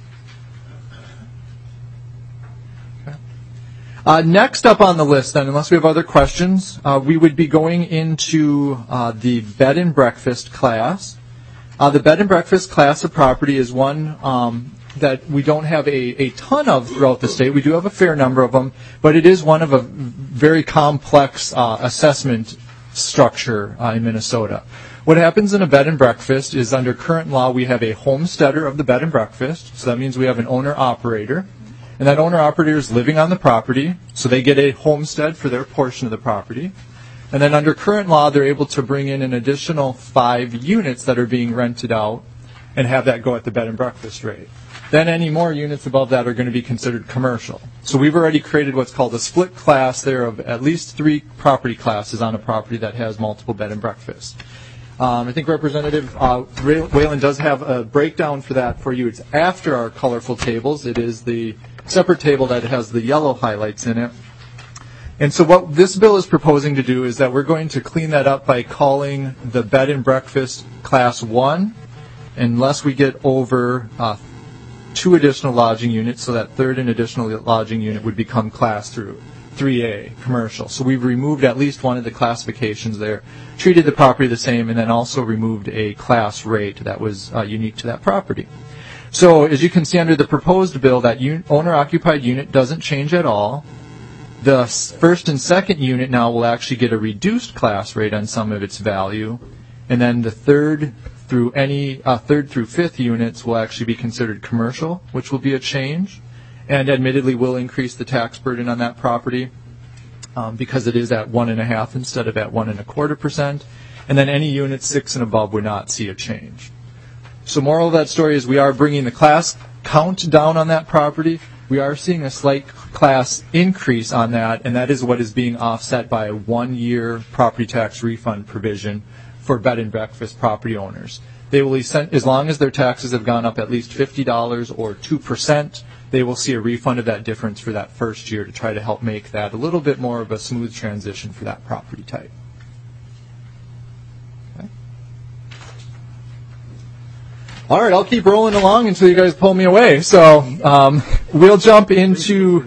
Next up on the list, then, unless we have other questions, we would be going into the bed and breakfast class. The bed and breakfast class of property is one that we don't have a ton of throughout the state. We do have a fair number of them, but it is one of a very complex assessment structure in Minnesota. What happens in a bed and breakfast is, under current law, we have a homesteader of the bed and breakfast. So that means we have an owner-operator. And that owner-operator is living on the property, so they get a homestead for their portion of the property. And then under current law, they're able to bring in an additional 5 units that are being rented out and have that go at the bed and breakfast rate. Then any more units above that are going to be considered commercial. So we've already created what's called a split class there of at least 3 property classes on a property that has multiple bed and breakfasts. I think Representative Whalen does have a breakdown for that for you. It's after our colorful tables. It is the separate table that has the yellow highlights in it. And so what this bill is proposing to do is that we're going to clean that up by calling the bed and breakfast class 1, unless we get over 2 additional lodging units, so that third and additional lodging unit would become class through 3A, commercial. So we've removed at least one of the classifications there, treated the property the same, and then also removed a class rate that was unique to that property. So as you can see under the proposed bill, that owner-occupied unit doesn't change at all. The first and second unit now will actually get a reduced class rate on some of its value, and then the third through fifth units will actually be considered commercial, which will be a change, and admittedly will increase the tax burden on that property because it is at 1.5% instead of at 1.25%, and then any units 6 and above would not see a change. So moral of that story is we are bringing the class count down on that property. We are seeing a slight class increase on that, and that is what is being offset by a 1-year property tax refund provision for bed and breakfast property owners. They will, as long as their taxes have gone up at least $50 or 2%, they will see a refund of that difference for that first year to try to help make that a little bit more of a smooth transition for that property type. Okay. All right, I'll keep rolling along until you guys pull me away. So we'll jump into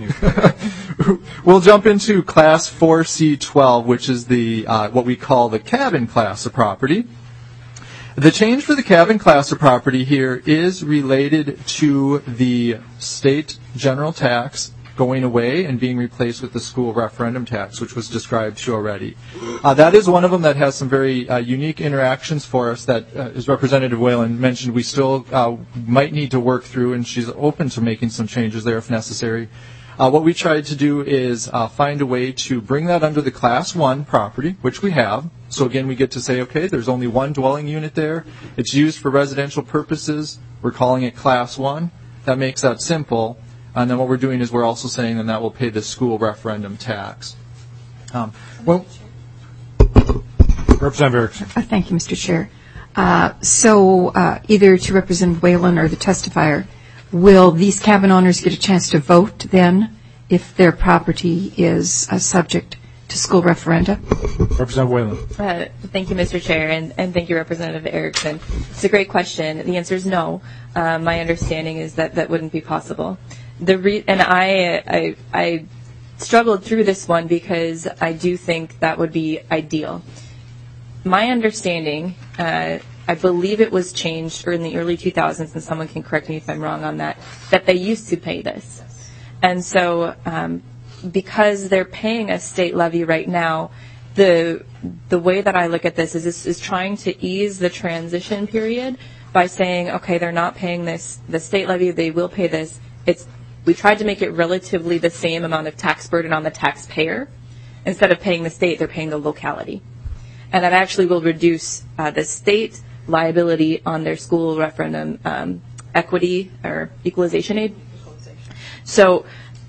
Class 4C12, which is the what we call the cabin class of property. The change for the cabin class of property here is related to the state general tax going away and being replaced with the school referendum tax, which was described to you already. That is one of them that has some very unique interactions for us that, as Representative Whalen mentioned, we still might need to work through, and she's open to making some changes there if necessary. What we tried to do is find a way to bring that under the Class 1 property, which we have. So again, we get to say, okay, there's only one dwelling unit there. It's used for residential purposes. We're calling it Class 1. That makes that simple. And then what we're doing is we're also saying then that will pay the school referendum tax. Representative Erickson. Thank you, Mr. Chair. So either to Representative Whalen or the testifier, will these cabin owners get a chance to vote then if their property is subject to school referenda? Representative Whalen. Thank you, Mr. Chair, and thank you, Representative Erickson. It's a great question. The answer is no. My understanding is that that wouldn't be possible. I struggled through this one because I do think that would be ideal. My understanding, I believe it was changed in the early 2000s, and someone can correct me if I'm wrong on that they used to pay this. And so because they're paying a state levy right now, the way that I look at this is trying to ease the transition period by saying, okay, they're not paying this, the state levy, they will pay this. We tried to make it relatively the same amount of tax burden on the taxpayer. Instead of paying the state, they're paying the locality. And that actually will reduce the state liability on their school referendum equity or equalization aid. So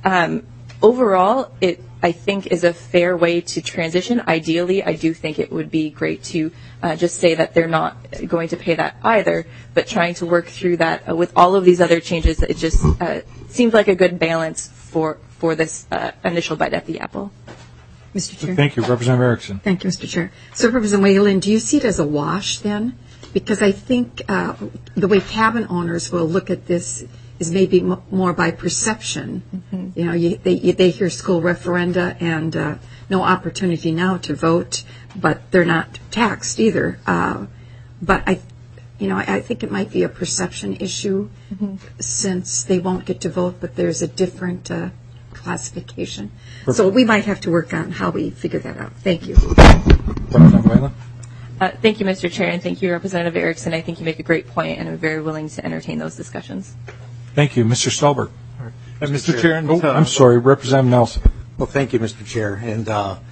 overall, it, I think, is a fair way to transition. Ideally, I do think it would be great to just say that they're not going to pay that either, but trying to work through that with all of these other changes, it just seems like a good balance for this initial bite at the apple. Mr. Chair. Thank you. Representative Erickson. Thank you, Mr. Chair. So, Representative Whalen, do you see it as a wash then? Because I think the way cabin owners will look at this is maybe more by perception. Mm-hmm. You know, they hear school referenda and no opportunity now to vote, but they're not taxed either. But I think it might be a perception issue since they won't get to vote, but there's a different classification. So we might have to work on how we figure that out. Thank you. Representative Whalen. Thank you, Mr. Chair, and thank you, Representative Erickson. I think you make a great point, and I'm very willing to entertain those discussions. Thank you. Mr. Stolberg. Mr. Chair. I'm sorry. Representative Nelson. Well, thank you, Mr. Chair. And on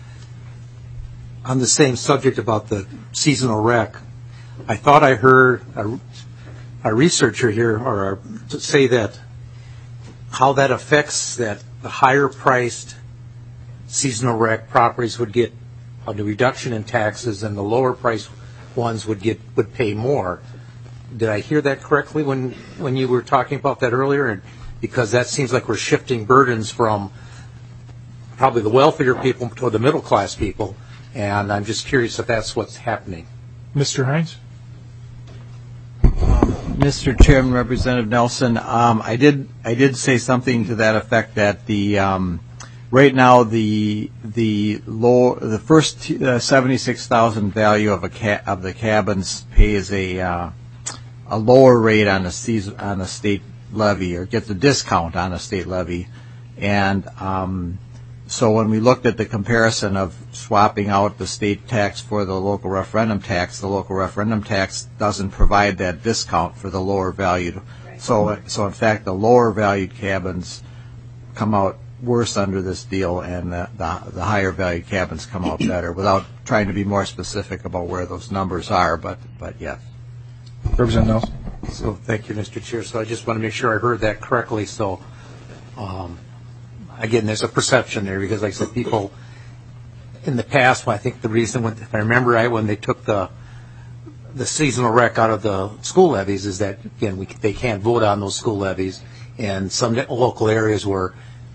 the same subject about the seasonal rec, I thought I heard a researcher here to say that how that affects that the higher-priced seasonal rec properties would get a reduction in taxes, and the lower-priced ones would pay more. Did I hear that correctly when you were talking about that earlier? And because that seems like we're shifting burdens from probably the wealthier people to the middle-class people, and I'm just curious if that's what's happening. Mr. Hines? Mr. Chairman, Representative Nelson, I did say something to that effect that the right now the first 76,000 value of the cabins pays a lower rate on a state levy, or gets a discount on a state levy, and so when we looked at the comparison of swapping out the state tax for the local referendum tax doesn't provide that discount for the lower valued. So in fact, the lower valued cabins come out worse under this deal, and the higher valued cabins come out better, without trying to be more specific about where those numbers are, but yes. Representative Nelson. So thank you, Mr. Chair. So I just want to make sure I heard that correctly. So again, there's a perception there, because like I said, people in the past, I think the reason, if I remember right, when they took the seasonal rec out of the school levies, is that, again, they can't vote on those school levies, and some local areas were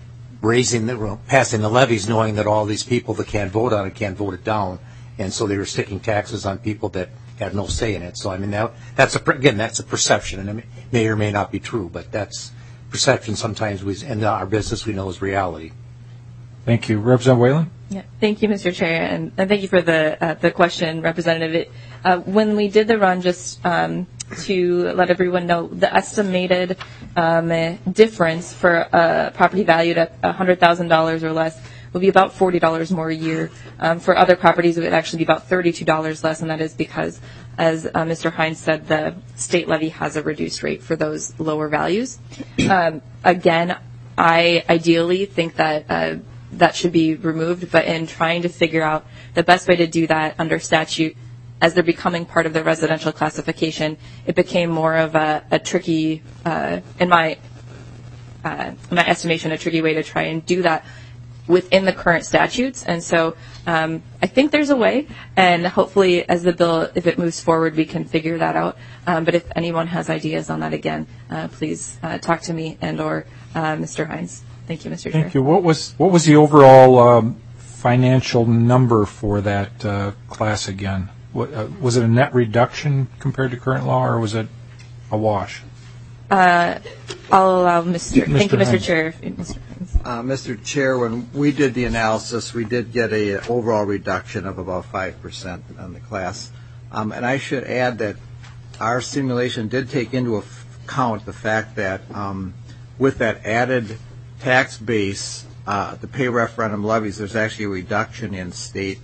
passing the levies knowing that all these people that can't vote on it can't vote it down, and so they were sticking taxes on people that had no say in it. So I mean, that's a perception, and it may or may not be true, but that's perception. Sometimes in our business we know is reality. Thank you. Representative Whalen? Yeah, thank you, Mr. Chair, and thank you for the question, Representative. When we did the run, just to let everyone know, the estimated difference for a property valued at $100,000 or less would be about $40 more a year. For other properties, it would actually be about $32 less, and that is because, as Mr. Hines said, the state levy has a reduced rate for those lower values. Again, I ideally think that that should be removed, but in trying to figure out the best way to do that under statute, as they're becoming part of the residential classification, it became more of a tricky, in my estimation, a tricky way to try and do that within the current statutes. And so I think there's a way, and hopefully as the bill, if it moves forward, we can figure that out. But if anyone has ideas on that, again, please talk to me and or Mr. Hines. Thank you, Mr. Chair. Thank you. What was the overall financial number for that class again? Was it a net reduction compared to current law, or was it a wash? I'll allow Mr. Thank you, Mr. Chair. Mr. Chair, when we did the analysis, we did get an overall reduction of about 5% on the class. And I should add that our simulation did take into account the fact that with that added tax base, the pay referendum levies, there's actually a reduction in state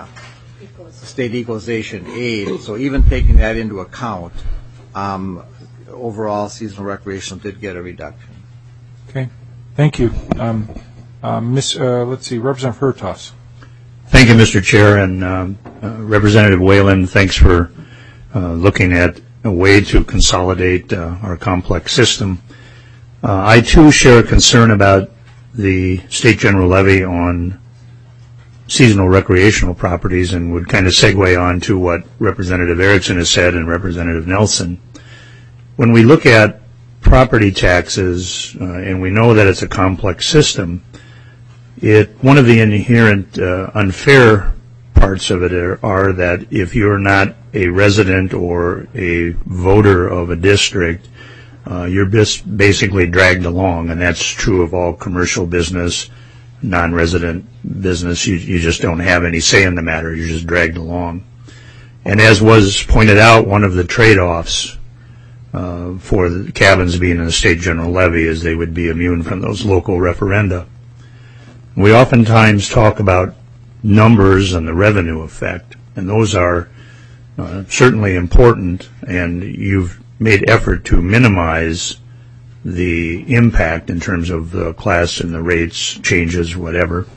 equalization aid. So even taking that into account, overall seasonal recreational did get a reduction. Okay, thank you. Let's see, Representative Hertaus. Thank you, Mr. Chair, and Representative Whalen, thanks for looking at a way to consolidate our complex system. I, too, share a concern about the state general levy on seasonal recreational properties, and would kind of segue on to what Representative Erickson has said and Representative Nelson. When we look at property taxes, and we know that it's a complex system, one of the inherent unfair parts of it are that if you're not a resident or a voter of a district, you're basically dragged along, and that's true of all commercial business, non-resident business. You just don't have any say in the matter. You're just dragged along. And as was pointed out, one of the trade-offs for the cabins being in the state general levy is they would be immune from those local referenda. We oftentimes talk about numbers and the revenue effect, and those are certainly important, and you've made effort to minimize the impact in terms of the class and the rates, changes, whatever.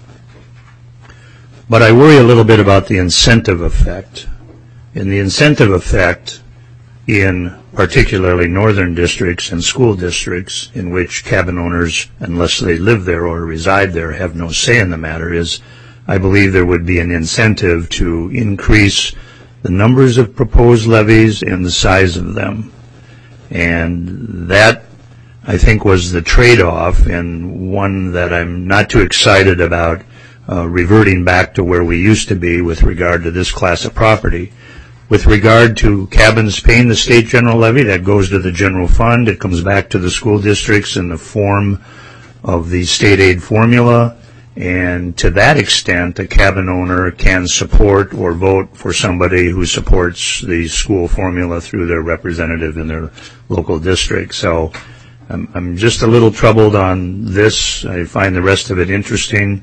But I worry a little bit about the incentive effect. And the incentive effect in particularly northern districts and school districts in which cabin owners, unless they live there or reside there, have no say in the matter is, I believe there would be an incentive to increase the numbers of proposed levies and the size of them. And that, I think, was the trade-off, and one that I'm not too excited about reverting back to where we used to be with regard to this class of property. With regard to cabins paying the state general levy, that goes to the general fund. It comes back to the school districts in the form of the state aid formula. And to that extent, a cabin owner can support or vote for somebody who supports the school formula through their representative in their local district. So I'm just a little troubled on this. I find the rest of it interesting.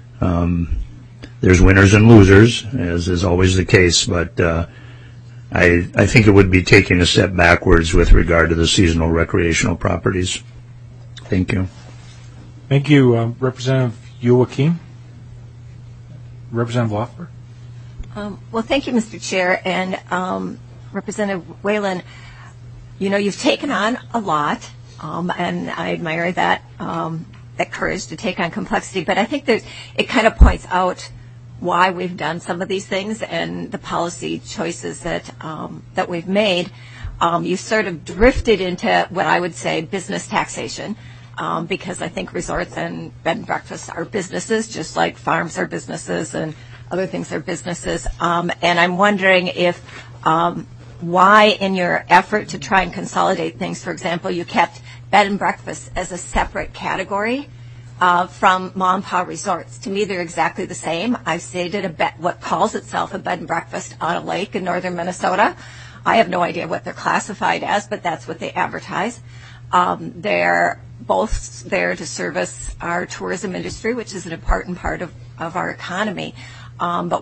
There's winners and losers, as is always the case, but I think it would be taking a step backwards with regard to the seasonal recreational properties. Thank you. Thank you, Representative Joachim. Representative Loeffler. Well, thank you, Mr. Chair, and Representative Whalen. You know, you've taken on a lot, and I admire that courage to take on complexity. But I think it kind of points out why we've done some of these things and the policy choices that we've made. You sort of drifted into what I would say business taxation. Because I think resorts and bed and breakfasts are businesses, just like farms are businesses and other things are businesses. And I'm wondering if why in your effort to try and consolidate things, for example, you kept bed and breakfast as a separate category from mom and pop resorts. To me, they're exactly the same. I've stayed at what calls itself a bed and breakfast on a lake in northern Minnesota. I have no idea what they're classified as, but that's what they advertise. They're both there to service our tourism industry, which is an important part of our economy. But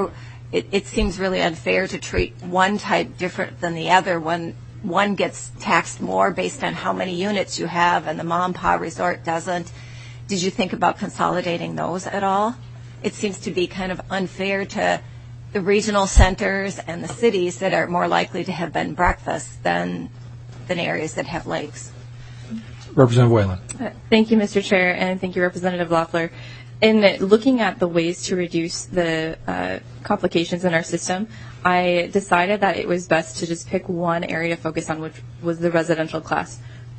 it seems really unfair to treat one type different than the other when one gets taxed more based on how many units you have and the mom and pop resort doesn't. Did you think about consolidating those at all? It seems to be kind of unfair to the regional centers and the cities that are more likely to have bed and breakfasts than areas that have lakes. Representative Whalen. Thank you, Mr. Chair, and thank you, Representative Loeffler. In looking at the ways to reduce the complications in our system, I decided that it was best to just pick one area to focus on, which was the residential class.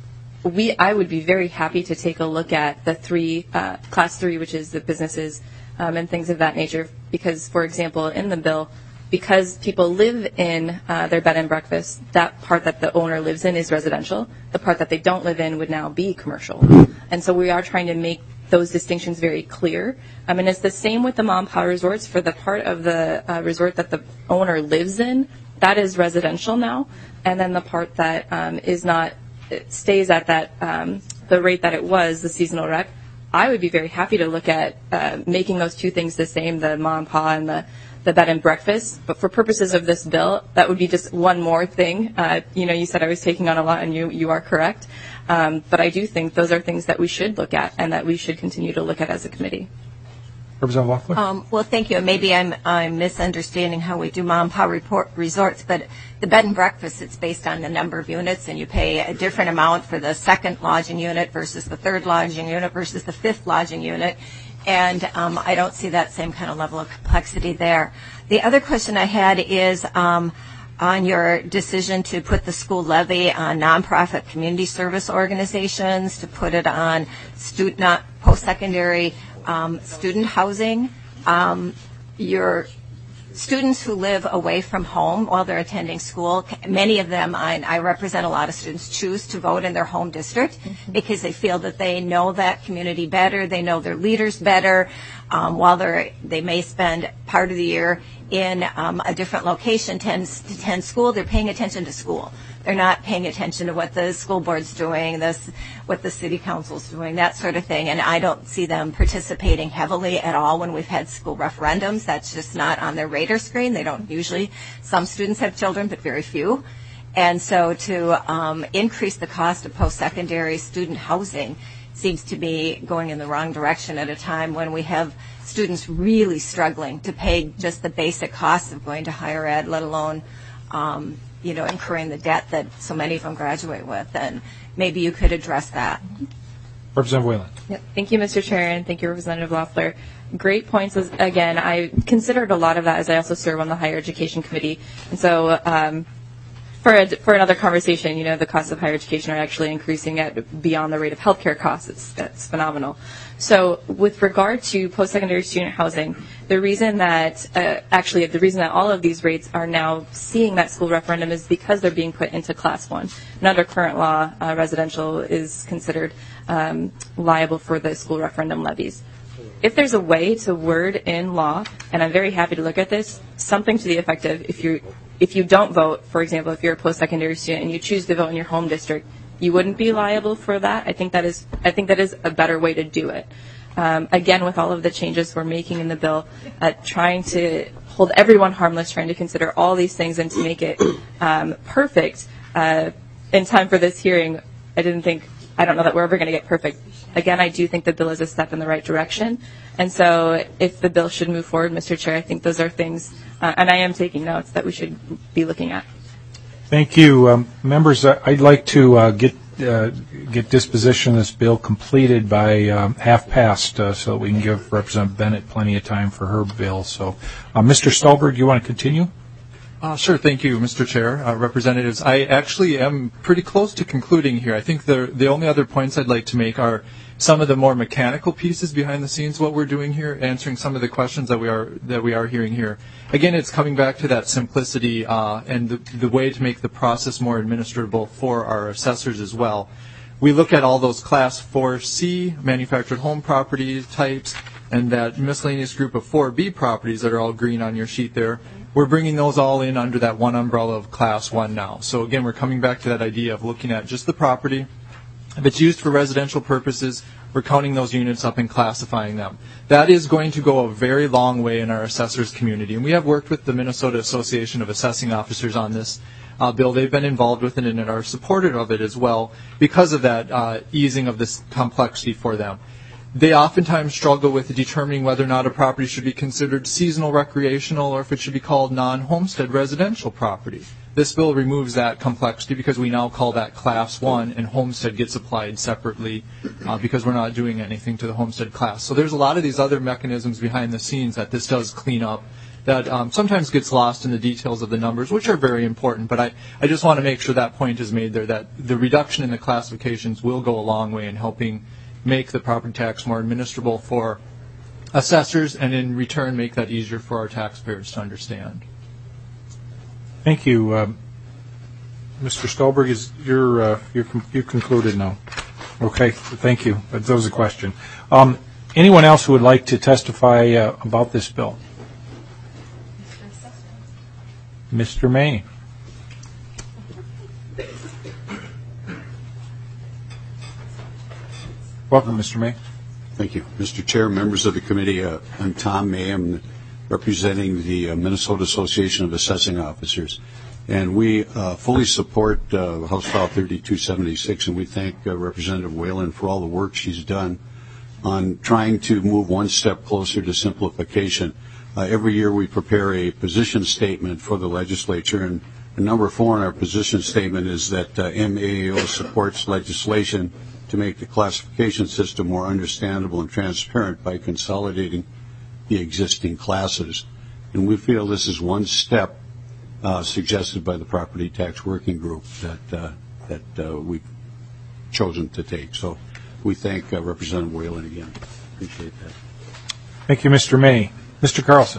I would be very happy to take a look at the class 3, which is the businesses and things of that nature, because, for example, in the bill, because people live in their bed and breakfast, that part that the owner lives in is residential. The part that they don't live in would now be commercial. And so we are trying to make those distinctions very clear. And it's the same with the mom and pop resorts. For the part of the resort that the owner lives in, that is residential now. And then the part that is not, it stays at that the rate that it was, the seasonal rec. I would be very happy to look at making those two things the same, the mom and pop and the bed and breakfast, but for purposes of this bill, that would be just one more thing. You said I was taking on a lot, and you are correct. But I do think those are things that we should look at and that we should continue to look at as a committee. Representative Loeffler. Well, thank you. Maybe I'm misunderstanding how we do mom and pop resorts, but the bed and breakfast, it's based on the number of units, and you pay a different amount for the second lodging unit versus the third lodging unit versus the fifth lodging unit. And I don't see that same kind of level of complexity there. The other question I had is on your decision to put the school levy on nonprofit community service organizations, to put it on post-secondary student housing. Your students who live away from home while they're attending school, many of them, I represent a lot of students, choose to vote in their home district because they feel that they know that community better, they know their leaders better. While they may spend part of the year in a different location to attend school, they're paying attention to school. They're not paying attention to what the school board's doing, what the city council's doing, that sort of thing. And I don't see them participating heavily at all when we've had school referendums. That's just not on their radar screen. They don't usually. Some students have children, but very few. And so to increase the cost of post-secondary student housing seems to be going in the wrong direction at a time when we have students really struggling to pay just the basic costs of going to higher ed, let alone incurring the debt that so many of them graduate with. And maybe you could address that. Representative Whalen. Yep. Thank you, Mr. Chair, and thank you, Representative Loeffler. Great points. Again, I considered a lot of that as I also serve on the Higher Education Committee. And so for another conversation, the costs of higher education are actually increasing at beyond the rate of healthcare costs. That's phenomenal. So with regard to post-secondary student housing, the reason that all of these rates are now seeing that school referendum is because they're being put into Class 1. And under current law, residential is considered liable for the school referendum levies. If there's a way to word in law, and I'm very happy to look at this, something to the effect of if you don't vote, for example, if you're a post-secondary student and you choose to vote in your home district, you wouldn't be liable for that. I think that is a better way to do it. Again, with all of the changes we're making in the bill, trying to hold everyone harmless, trying to consider all these things and to make it perfect in time for this hearing, I don't know that we're ever going to get perfect. Again, I do think the bill is a step in the right direction. And so if the bill should move forward, Mr. Chair, I think those are things, and I am taking notes, that we should be looking at. Thank you. Members, I'd like to get disposition of this bill completed by half past so that we can give Representative Bennett plenty of time for her bill. So, Mr. Stolberg, you want to continue? Sure. Thank you, Mr. Chair. Representatives, I actually am pretty close to concluding here. I think the only other points I'd like to make are some of the more mechanical pieces behind the scenes, what we're doing here, answering some of the questions that we are hearing here. Again, it's coming back to that simplicity and the way to make the process more administrable for our assessors as well. We look at all those Class 4C manufactured home property types and that miscellaneous group of 4B properties that are all green on your sheet there. We're bringing those all in under that one umbrella of Class 1 now. So again, we're coming back to that idea of looking at just the property. If it's used for residential purposes, we're counting those units up and classifying them. That is going to go a very long way in our assessors community. And we have worked with the Minnesota Association of Assessing Officers on this bill. They've been involved with it and are supportive of it as well because of that easing of this complexity for them. They oftentimes struggle with determining whether or not a property should be considered seasonal recreational or if it should be called non-homestead residential property. This bill removes that complexity because we now call that Class 1 and homestead gets applied separately because we're not doing anything to the homestead class. So there's a lot of these other mechanisms behind the scenes that this does clean up that sometimes gets lost in the details of the numbers, which are very important. But I just want to make sure that point is made there, that the reduction in the classifications will go a long way in helping make the property tax more administrable for assessors and in return make that easier for our taxpayers to understand. Thank you. Mr. Stolberg, you're concluded now. Okay, thank you. That was a question. Anyone else who would like to testify about this bill? Mr. May. Welcome, Mr. May. Thank you. Mr. Chair, members of the committee, I'm Tom May. I'm representing the Minnesota Association of Assessing Officers. And we fully support House File 3276, and we thank Representative Whalen for all the work she's done on trying to move one step closer to simplification. Every year we prepare a position statement for the legislature, and number 4 in our position statement is that MAAO supports legislation to make the classification system more understandable and transparent by consolidating the existing classes. And we feel this is one step suggested by the Property Tax Working Group that we've chosen to take. So we thank Representative Whalen again. Appreciate that. Thank you, Mr. May. Mr. Carlson.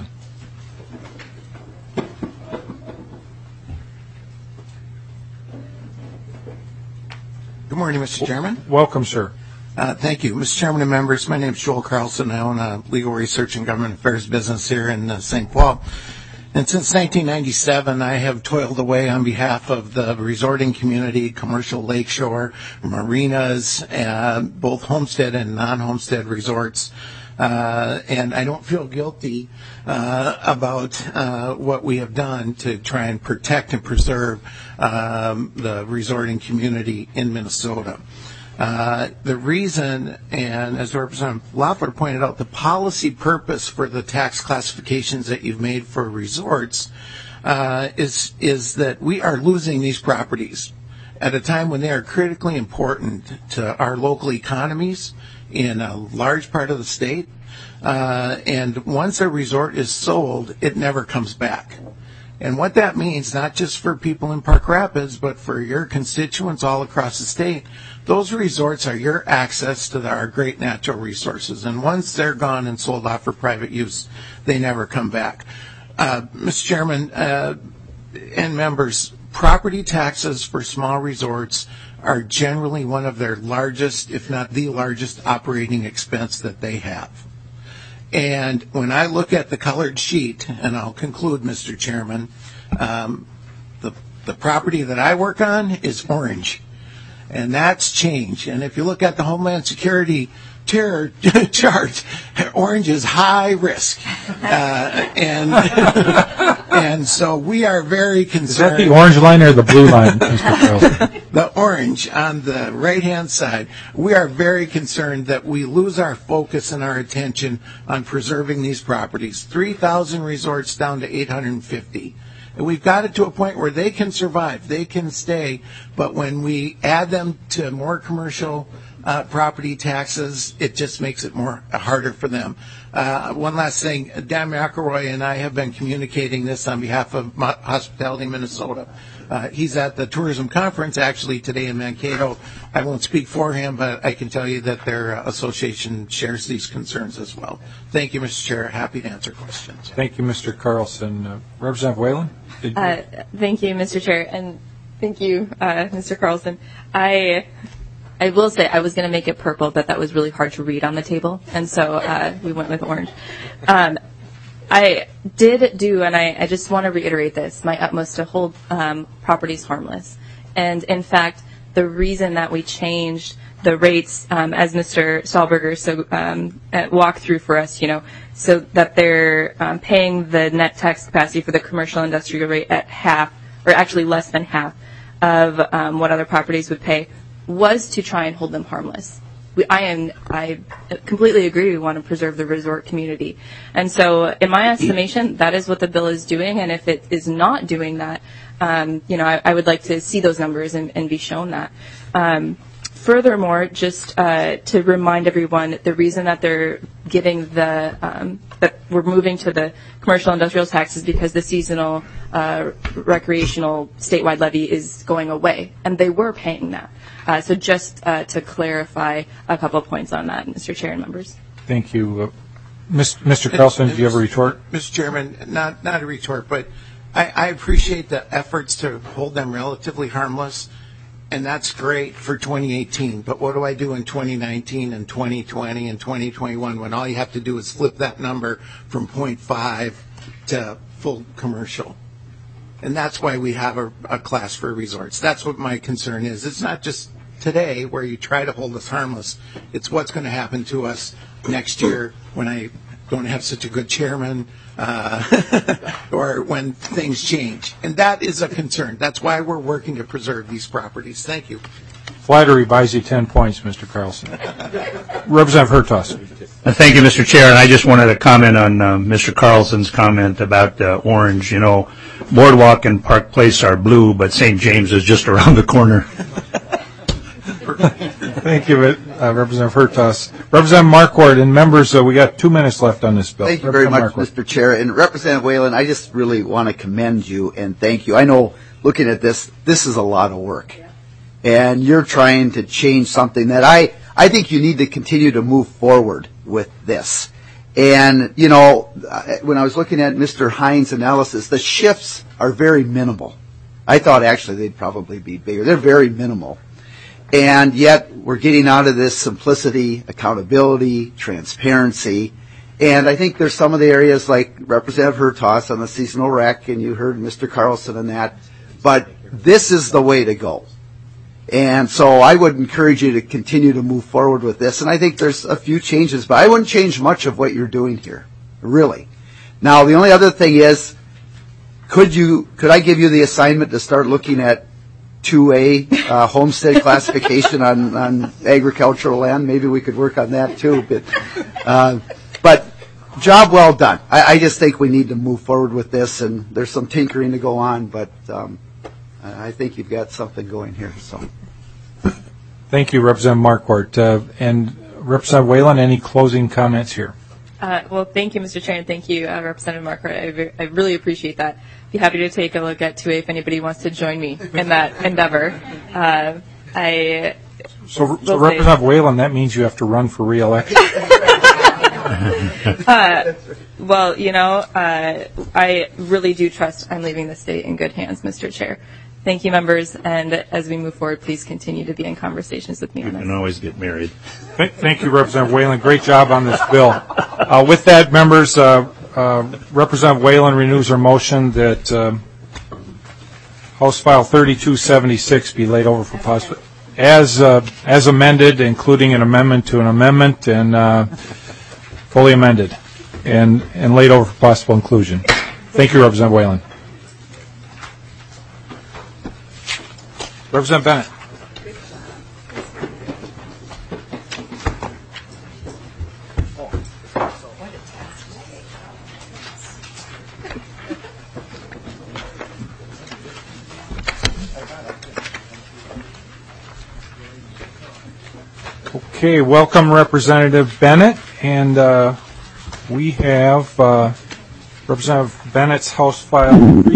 Good morning, Mr. Chairman. Welcome, sir. Thank you. Mr. Chairman and members, my name is Joel Carlson. I own a legal research and government affairs business here in St. Paul. And since 1997, I have toiled away on behalf of the resorting community, commercial lakeshore, marinas, both homestead and non-homestead resorts. And I don't feel guilty about what we have done to try and protect and preserve the resorting community in Minnesota. The reason, and as Representative Loeffler pointed out, the policy purpose for the tax classifications that you've made for resorts is that we are losing these properties at a time when they are critically important to our local economies in a large part of the state. And once a resort is sold, it never comes back. And what that means, not just for people in Park Rapids, but for your constituents all across the state, those resorts are your access to our great natural resources. And once they're gone and sold off for private use, they never come back. Mr. Chairman and members, property taxes for small resorts are generally one of their largest, if not the largest, operating expense that they have. And when I look at the colored sheet, and I'll conclude, Mr. Chairman, the property that I work on is orange, and that's changed. And if you look at the Homeland Security terror chart, orange is high risk, and so we are very concerned. Is that the orange line or the blue line, Mr. Carlson? The orange on the right-hand side. We are very concerned that we lose our focus and our attention on preserving these properties. 3,000 resorts down to 850. And we've got it to a point where they can survive, they can stay, but when we add them to more commercial property taxes, it just makes it more harder for them. One last thing, Dan McElroy and I have been communicating this on behalf of Hospitality Minnesota. He's at the tourism conference actually today in Mankato. I won't speak for him, but I can tell you that their association shares these concerns as well. Thank you, Mr. Chair. Happy to answer questions. Thank you, Mr. Carlson. Representative Whalen? Thank you, Mr. Chair, and thank you, Mr. Carlson. I will say I was going to make it purple, but that was really hard to read on the table, and so we went with orange. I did do, and I just want to reiterate this, my utmost to hold properties harmless. And in fact, the reason that we changed the rates, as Mr. Stahlberger walked through for us, so that they're paying the net tax capacity for the commercial industrial rate at half, or actually less than half of what other properties would pay, was to try and hold them harmless. I completely agree. We want to preserve the resort community. And so in my estimation, that is what the bill is doing. And if it is not doing that, I would like to see those numbers and be shown that. Furthermore, just to remind everyone, the reason that they're getting that we're moving to the commercial industrial tax is because the seasonal recreational statewide levy is going away, and they were paying that. So just to clarify a couple of points on that, Mr. Chair and members. Thank you. Mr. Carlson, do you have a retort? Mr. Chairman, not a retort, but I appreciate the efforts to hold them relatively harmless, and that's great for 2018. But what do I do in 2019 and 2020 and 2021 when all you have to do is flip that number from 0.5 to full commercial? And that's why we have a class for resorts. That's what my concern is. It's not just today where you try to hold us harmless. It's what's going to happen to us next year when I don't have such a good chairman or when things change. And that is a concern. That's why we're working to preserve these properties. Thank you. Flattery buys you 10 points, Mr. Carlson. Representative Hertaus. Thank you, Mr. Chair. And I just wanted to comment on Mr. Carlson's comment about orange. Boardwalk and Park Place are blue, but St. James is just around the corner. Thank you, Representative Hertaus. Representative Marquardt and members, we got 2 minutes left on this bill. Thank you very much, Mr. Chair. And Representative Whalen, I just really want to commend you and thank you. I know looking at this is a lot of work. And you're trying to change something that I think you need to continue to move forward with this. And, when I was looking at Mr. Hines' analysis, the shifts are very minimal. I thought actually they'd probably be bigger. They're very minimal. And yet we're getting out of this simplicity, accountability, transparency. And I think there's some of the areas like Representative Hertaus on the seasonal rec, and you heard Mr. Carlson on that. But this is the way to go. And so I would encourage you to continue to move forward with this. And I think there's a few changes, but I wouldn't change much of what you're doing here, really. Now, the only other thing is, could I give you the assignment to start looking at 2A homestead classification on agricultural land? Maybe we could work on that too. But job well done. I just think we need to move forward with this, and there's some tinkering to go on, but I think you've got something going here. So, thank you, Representative Marquardt. And Representative Whalen, any closing comments here? Well, thank you, Mr. Chair, and thank you, Representative Marquardt. I really appreciate that. be happy to take a look at 2A if anybody wants to join me in that endeavor. So Representative Whalen, that means you have to run for re-election. Well, I really do trust I'm leaving the state in good hands, Mr. Chair. Thank you, members, and as we move forward, please continue to be in conversations with me on this. You can always get married. Thank you, Representative Whalen. Great job on this bill. With that, members, Representative Whalen renews her motion that House File 3276 be laid over for possible, as amended, including an amendment to an amendment, and fully amended, and laid over for possible inclusion. Thank you, Representative Whalen. Representative Bennett. Okay, welcome Representative Bennett, and we have Representative Bennett's House File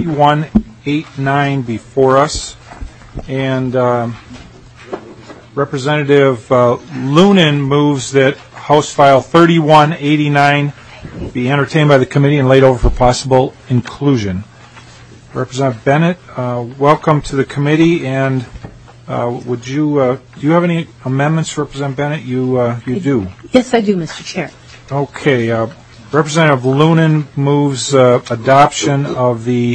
3189 before us, and Representative Lunan moves that House File 3189 be entertained by the committee and laid over for possible inclusion. Representative Bennett, welcome to the committee, and do you have any amendments, Representative Bennett? You do. Yes, I do, Mr. Chair. Okay. Representative Lunan moves adoption of the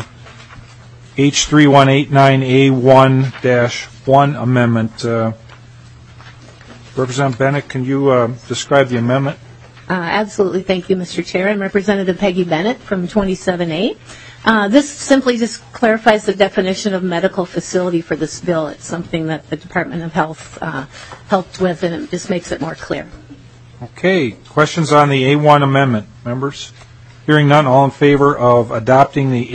H3189A1-1 amendment. Representative Bennett, can you describe the amendment? Absolutely. Thank you, Mr. Chair. I'm Representative Peggy Bennett from 27A. This simply just clarifies the definition of medical facility for this bill. It's something that the Department of Health helped with, and it just makes it more clear. Okay. Questions on the A1 amendment, members? Hearing none, all in favor of adopting the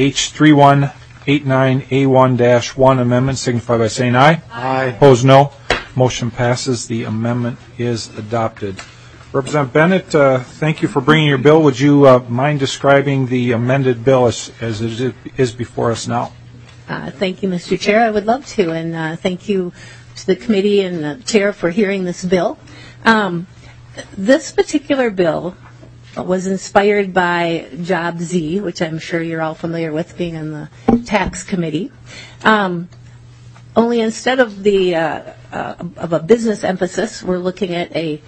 H3189A1-1 amendment signify by saying aye. Aye. Opposed, no. Motion passes. The amendment is adopted. Representative Bennett, thank you for bringing your bill. Would you mind describing the amended bill as it is before us now? Thank you, Mr. Chair. I would love to, and thank you to the committee and the chair for hearing this bill. This particular bill was inspired by Job Z, which I'm sure you're all familiar with, being in the tax committee. Only instead of of a business emphasis, we're looking at a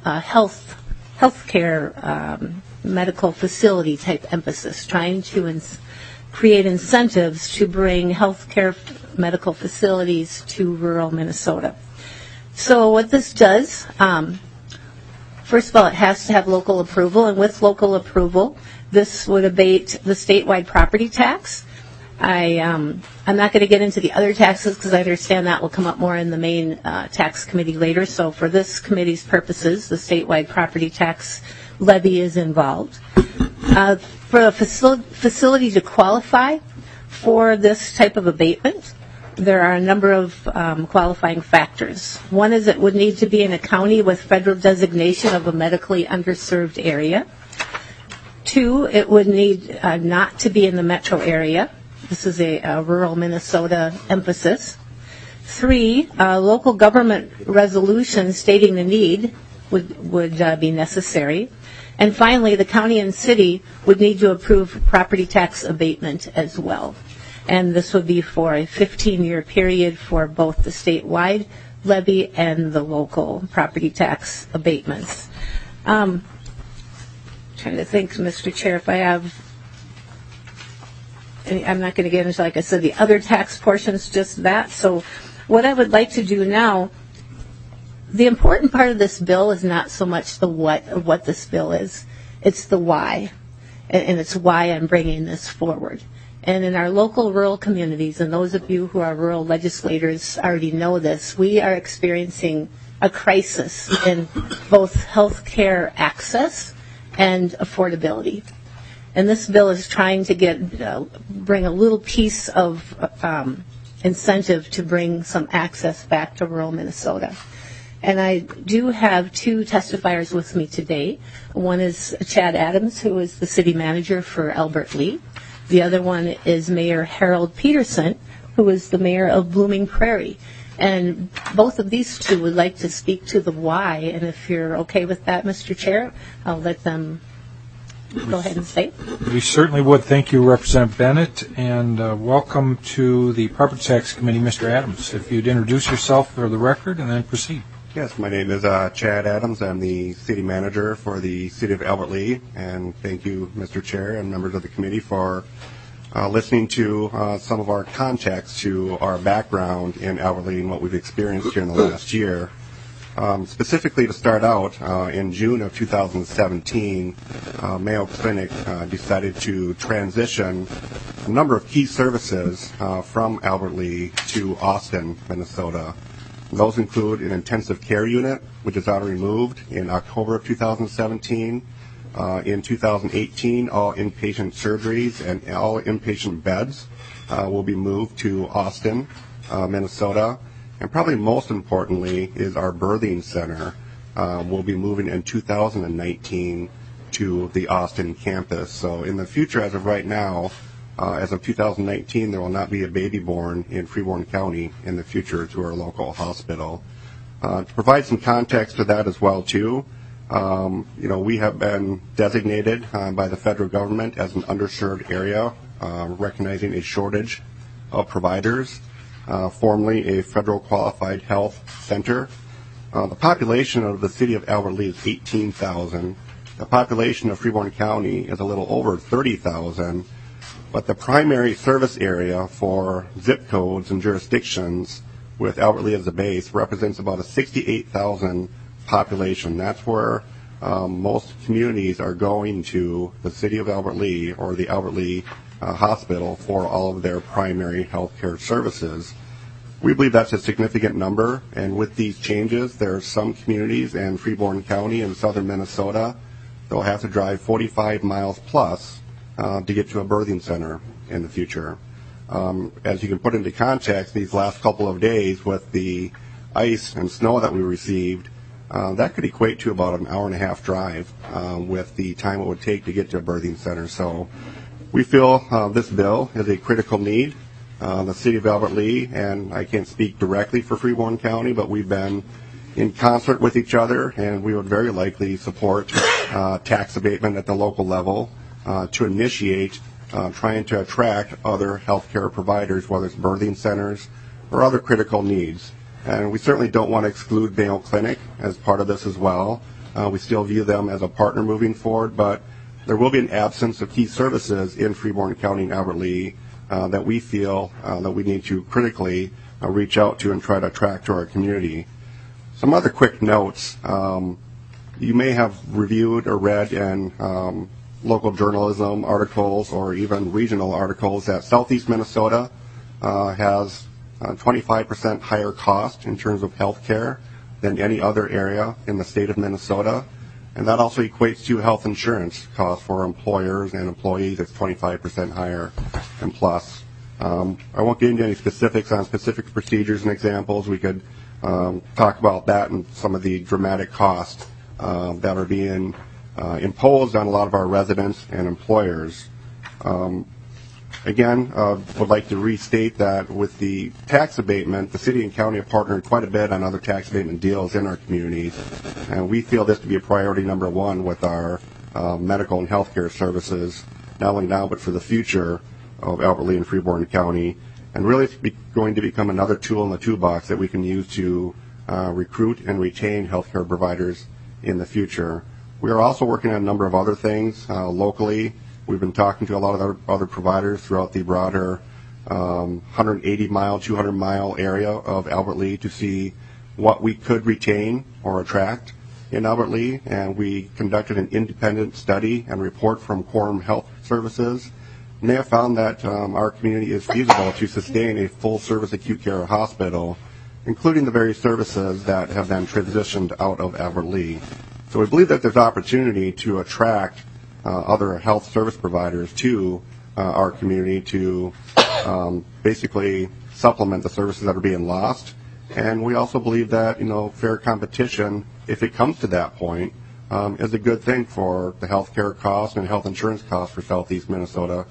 healthcare medical facility type emphasis, trying to create incentives to bring healthcare medical facilities to rural Minnesota. So what this does, first of all, it has to have local approval, and with local approval, this would abate the statewide property tax. I'm not going to get into the other taxes because I understand that will come up more in the main tax committee later. So for this committee's purposes, the statewide property tax levy is involved. For a facility to qualify for this type of abatement, there are a number of qualifying factors. One is it would need to be in a county with federal designation of a medically underserved area. Two, it would need not to be in the metro area. This is a rural Minnesota emphasis. Three, local government resolution stating the need would be necessary. And finally, the county and city would need to approve property tax abatement as well. And this would be for a 15-year period for both the statewide levy and the local property tax abatements. Trying to think, Mr. Chair, if I have... I'm not going to get into, like I said, the other tax portions, just that. So what I would like to do now, the important part of this bill is not so much the what of what this bill is. It's the why, and it's why I'm bringing this forward. And in our local rural communities, and those of you who are rural legislators already know this, we are experiencing a crisis in both health care access and affordability. And this bill is trying to bring a little piece of incentive to bring some access back to rural Minnesota. And I do have two testifiers with me today. One is Chad Adams, who is the city manager for Albert Lea. The other one is Mayor Harold Peterson, who is the mayor of Blooming Prairie. And both of these two would like to speak to the why. And if you're okay with that, Mr. Chair, I'll let them go ahead and say. We certainly would. Thank you, Representative Bennett, and welcome to the Property Tax Committee, Mr. Adams. If you'd introduce yourself for the record and then proceed. Yes, my name is Chad Adams. I'm the city manager for the city of Albert Lea, and thank you, Mr. Chair and members of the committee, for listening to some of our context to our background in Albert Lea and what we've experienced here in the last year. Specifically, to start out, in June of 2017, Mayo Clinic decided to transition a number of key services from Albert Lea to Austin, Minnesota. Those include an intensive care unit, which is already moved in October of 2017. In 2018, all inpatient surgeries and all inpatient beds will be moved to Austin, Minnesota. And probably most importantly is our birthing center will be moving in 2019 to the Austin campus. So in the future, as of right now, as of 2019, there will not be a baby born in Freeborn County in the future to our local hospital. To provide some context to that as well, too, we have been designated by the federal government as an underserved area, recognizing a shortage of providers, formerly a federal qualified health center. The population of the city of Albert Lea is 18,000. The population of Freeborn County is a little over 30,000. But the primary service area for zip codes and jurisdictions with Albert Lea as a base represents about a 68,000 population. That's where most communities are going to the city of Albert Lea or the Albert Lea hospital for all of their primary health care services. We believe that's a significant number, and with these changes, there are some communities in Freeborn County in southern Minnesota that will have to drive 45 miles plus to get to a birthing center in the future. As you can put into context, these last couple of days with the ice and snow that we received, that could equate to about an hour and a half drive with the time it would take to get to a birthing center. So we feel this bill is a critical need. The city of Albert Lea, and I can't speak directly for Freeborn County, but we've been in concert with each other, and we would very likely support tax abatement at the local level to initiate trying to attract other healthcare providers, whether it's birthing centers or other critical needs. And we certainly don't want to exclude Mayo Clinic as part of this as well. We still view them as a partner moving forward, but there will be an absence of key services in Freeborn County and Albert Lea that we feel that we need to critically reach out to and try to attract to our community. Some other quick notes. You may have reviewed or read in local journalism articles or even regional articles that Southeast Minnesota has 25% higher cost in terms of health care than any other area in the state of Minnesota. And that also equates to health insurance costs for employers and employees. It's 25% higher and plus. I won't get into any specifics on specific procedures and examples. We could talk about that and some of the dramatic costs that are being imposed on a lot of our residents and employers. Again, would like to restate that with the tax abatement, the city and county have partnered quite a bit on other tax abatement deals in our communities, and we feel this to be a priority number one with our medical and healthcare services, not only now but for the future of Albert Lea and Freeborn County, and really it's going to become another tool in the toolbox that we can use to recruit and retain healthcare providers in the future. We are also working on a number of other things locally. We've been talking to a lot of other providers throughout the broader 180-mile, 200-mile area of Albert Lea to see what we could retain or attract in Albert Lea. And we conducted an independent study and report from Quorum Health Services. And they have found that our community is feasible to sustain a full-service acute care hospital, including the various services that have been transitioned out of Albert Lea. So we believe that there's opportunity to attract other health service providers to our community to basically supplement the services that are being lost. And we also believe that, fair competition, if it comes to that point, is a good thing for the health care costs and health insurance costs for Southeast Minnesota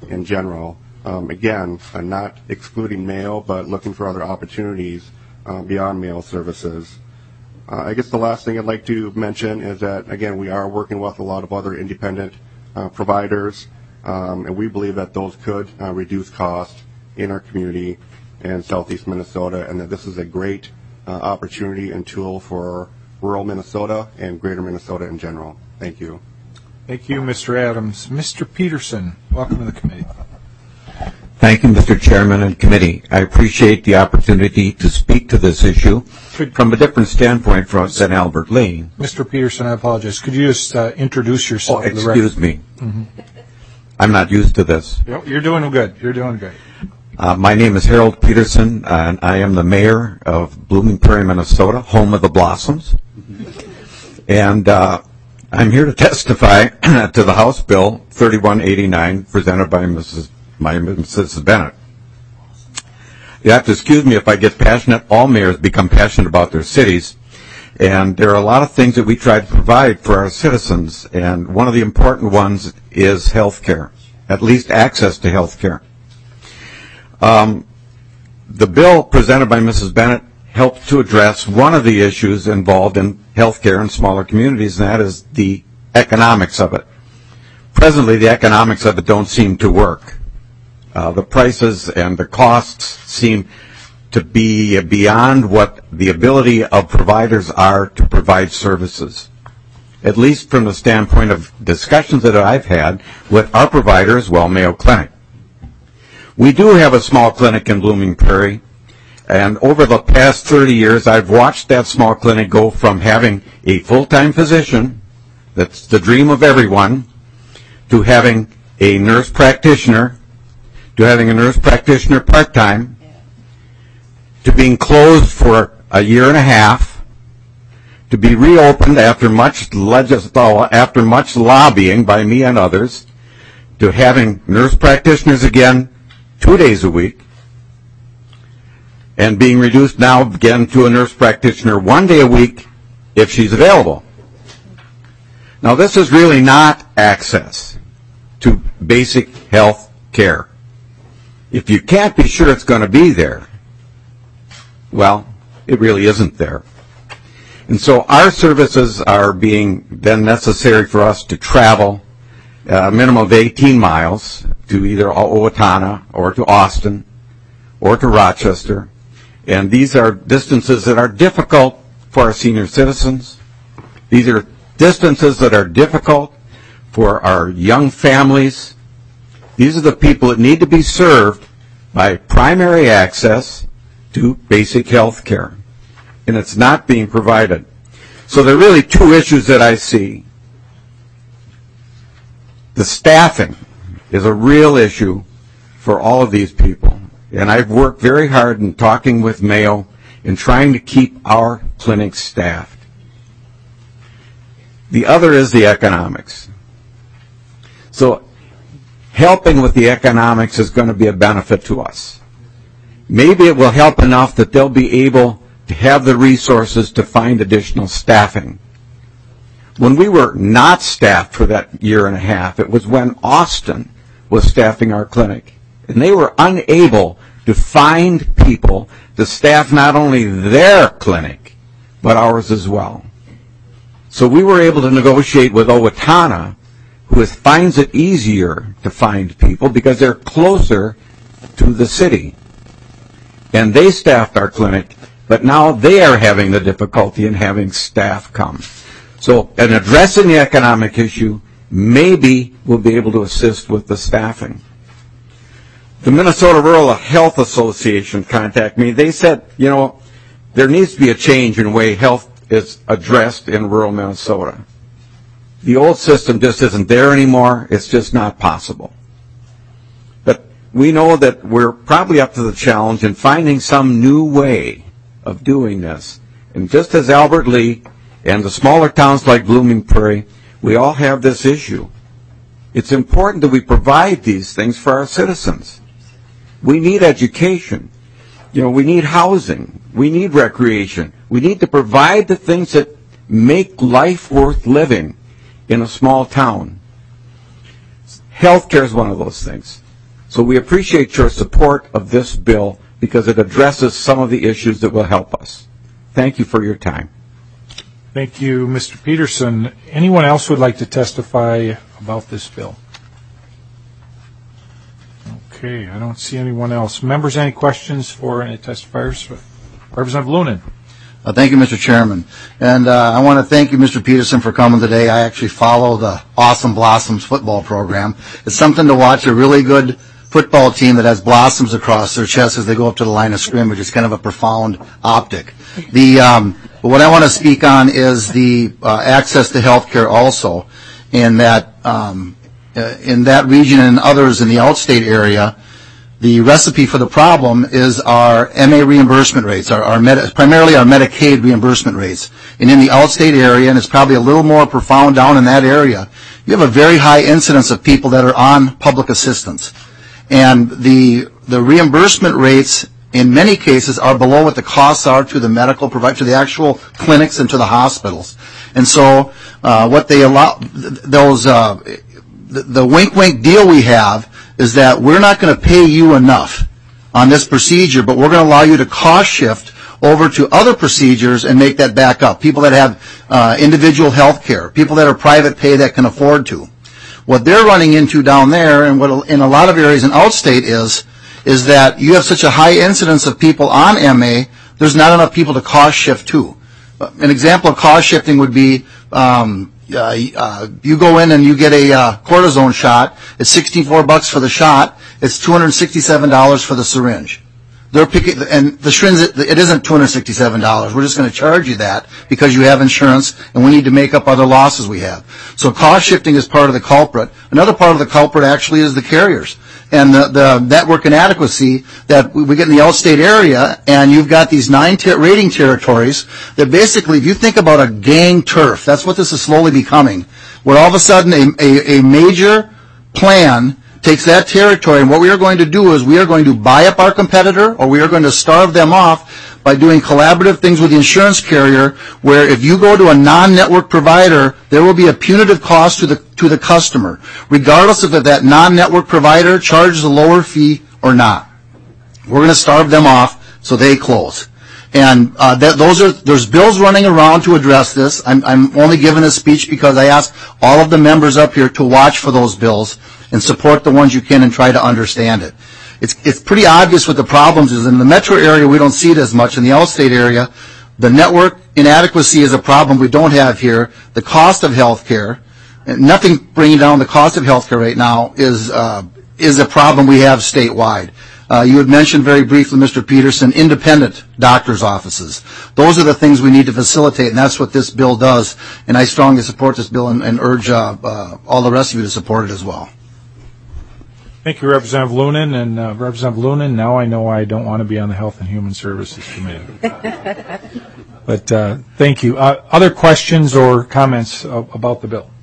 in general. Again, not excluding mail, but looking for other opportunities beyond mail services. I guess the last thing I'd like to mention is that, again, we are working with a lot of other independent providers, and we believe that those could reduce costs in our community in southeast Minnesota, and that this is a great opportunity and tool for rural Minnesota and greater Minnesota in general. Thank you. Thank you, Mr. Adams. Mr. Peterson, welcome to the committee. Thank you, Mr. Chairman and committee. I appreciate the opportunity to speak to this issue from a different standpoint from St. Albert Lee. Mr. Peterson, I apologize. Could you just introduce yourself? Excuse me. Mm-hmm. I'm not used to this. You're doing good. You're doing great. My name is Harold Peterson, and I am the mayor of Blooming Prairie, Minnesota, home of the Blossoms. And I'm here to testify to the House Bill 3189 presented by Mrs. Bennett. You have to excuse me if I get passionate. All mayors become passionate about their cities. And there are a lot of things that we try to provide for our citizens. And one of the important ones is health care, at least access to health care. The bill presented by Mrs. Bennett helps to address one of the issues involved in health care in smaller communities, and that is the economics of it. Presently, the economics of it don't seem to work. The prices and the costs seem to be beyond what the ability of providers are to provide services, at least from the standpoint of discussions that I've had with our provider as well, Mayo Clinic. We do have a small clinic in Blooming Prairie, and over the past 30 years, I've watched that small clinic go from having a full-time physician, that's the dream of everyone, to having a nurse practitioner, to having a nurse practitioner part-time, to being closed for a year and a half, to be reopened after much lobbying by me and others, to having nurse practitioners again 2 days a week, and being reduced now again to a nurse practitioner 1 day a week if she's available. Now, this is really not access to basic health care. If you can't be sure it's going to be there, well, it really isn't there. And so our services are being then necessary for us to travel a minimum of 18 miles to either Owatonna or to Austin or to Rochester. And these are distances that are difficult for our senior citizens. These are distances that are difficult for our young families. These are the people that need to be served by primary access to basic health care. And it's not being provided. So there are really two issues that I see. The staffing is a real issue for all of these people. And I've worked very hard in talking with Mayo in trying to keep our clinics staffed. The other is the economics. So helping with the economics is going to be a benefit to us. Maybe it will help enough that they'll be able to have the resources to find additional staffing. When we were not staffed for that year and a half, it was when Austin was staffing our clinic. And they were unable to find people to staff not only their clinic, but ours as well. So we were able to negotiate with Owatonna, who finds it easier to find people because they're closer to the city. And they staffed our clinic, but now they are having the difficulty in having staff come. So in addressing the economic issue, maybe we'll be able to assist with the staffing. The Minnesota Rural Health Association contacted me. They said, there needs to be a change in the way health is addressed in rural Minnesota. The old system just isn't there anymore. It's just not possible. But we know that we're probably up to the challenge in finding some new way of doing this. And just as Albert Lee and the smaller towns like Blooming Prairie, we all have this issue. It's important that we provide these things for our citizens. We need education. We need housing. We need recreation. We need to provide the things that make life worth living in a small town. Healthcare is one of those things. So we appreciate your support of this bill because it addresses some of the issues that will help us. Thank you for your time. Thank you, Mr. Peterson. Anyone else would like to testify about this bill? Okay, I don't see anyone else. Members, any questions for any testifiers? Representative Lunan. Thank you, Mr. Chairman. And I want to thank you, Mr. Peterson, for coming today. I actually follow the Awesome Blossoms football program. It's something to watch a really good football team that has blossoms across their chest as they go up to the line of scrimmage. It's kind of a profound optic. What I want to speak on is the access to health care also, in that region and others in the outstate area. The recipe for the problem is our MA reimbursement rates, primarily our Medicaid reimbursement rates. And in the outstate area, and it's probably a little more profound down in that area, you have a very high incidence of people that are on public assistance. And the reimbursement rates in many cases are below what the costs are to the medical provider, to the actual clinics and to the hospitals. And so what they allow, the wink-wink deal we have is that we're not going to pay you enough on this procedure, but we're going to allow you to cost shift over to other procedures and make that back up. People that have individual health care, people that are private pay that can afford to. What they're running into down there, and what in a lot of areas in outstate is that you have such a high incidence of people on MA, there's not enough people to cost shift to. An example of cost shifting would be you go in and you get a cortisone shot. It's $64 for the shot. It's $267 for the syringe. They're picking, and the syringe, it isn't $267. We're just going to charge you that because you have insurance, and we need to make up other losses we have. So cost shifting is part of the culprit. Another part of the culprit actually is the carriers and the network inadequacy that we get in the outstate area, and you've got these 9 rating territories that basically, if you think about a gang turf, that's what this is slowly becoming, where all of a sudden a major plan takes that territory, and what we are going to do is we are going to buy up our competitor, or we are going to starve them off by doing collaborative things with the insurance carrier, where if you go to a non-network provider, there will be a punitive cost to the customer, regardless of if that non-network provider charges a lower fee or not. We're going to starve them off so they close. And there's bills running around to address this. I'm only giving a speech because I asked all of the members up here to watch for those bills and support the ones you can and try to understand it. It's pretty obvious what the problems is. In the metro area, we don't see it as much. In the outstate area, the network inadequacy is a problem we don't have here. The cost of health care, nothing bringing down the cost of health care right now is a problem we have statewide. You had mentioned very briefly, Mr. Peterson, independent doctors' offices. Those are the things we need to facilitate, and that's what this bill does. And I strongly support this bill and urge all the rest of you to support it as well. Thank you, Representative Lunan. And Representative Lunan, now I know I don't want to be on the Health and Human Services Committee. But thank you. Other questions or comments about the bill?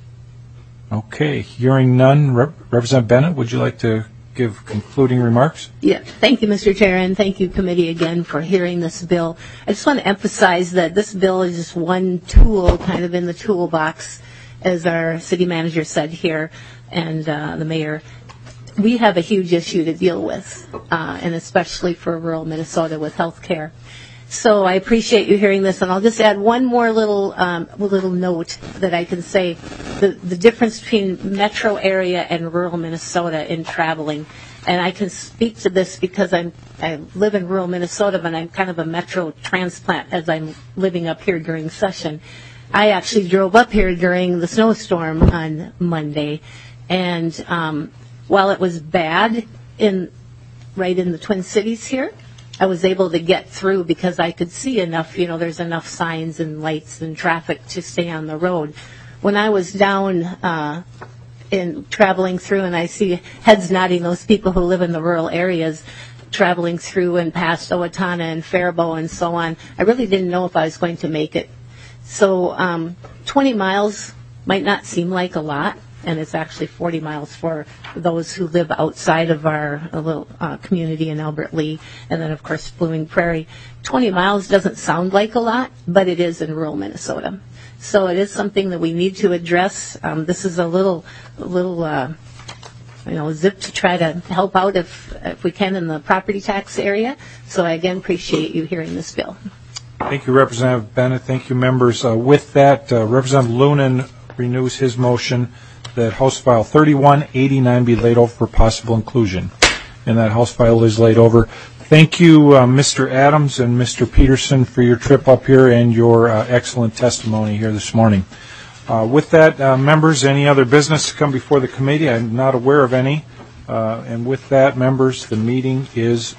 Okay, hearing none. Representative Bennett, would you like to give concluding remarks? Yeah, thank you, Mr. Chair, and thank you, committee, again, for hearing this bill. I just want to emphasize that this bill is just one tool kind of in the toolbox, as our city manager said here, and the mayor. We have a huge issue to deal with, and especially for rural Minnesota with health care. So I appreciate you hearing this, and I'll just add one more little note that I can say. The difference between metro area and rural Minnesota in traveling. And I can speak to this because I live in rural Minnesota, but I'm kind of a metro transplant as I'm living up here during session. I actually drove up here during the snowstorm on Monday, and while it was bad right in the Twin Cities here, I was able to get through because I could see enough, there's enough signs and lights and traffic to stay on the road. When I was down in traveling through, and I see heads nodding, those people who live in the rural areas traveling through and past Owatonna and Faribault and so on, I really didn't know if I was going to make it. So 20 miles might not seem like a lot, and it's actually 40 miles for those who live outside of our little community in Albert Lea, and then, of course, Blooming Prairie. 20 miles doesn't sound like a lot, but it is in rural Minnesota. So it is something that we need to address. This is a little zip to try to help out if we can in the property tax area. So I again appreciate you hearing this bill. Thank you, Representative Bennett. Thank you, members. With that, Representative Lunan renews his motion that House File 3189 be laid over for possible inclusion. And that House file is laid over. Thank you, Mr. Adams and Mr. Peterson, for your trip up here and your excellent testimony here this morning. With that, members, any other business to come before the committee? I'm not aware of any. And with that, members, the meeting is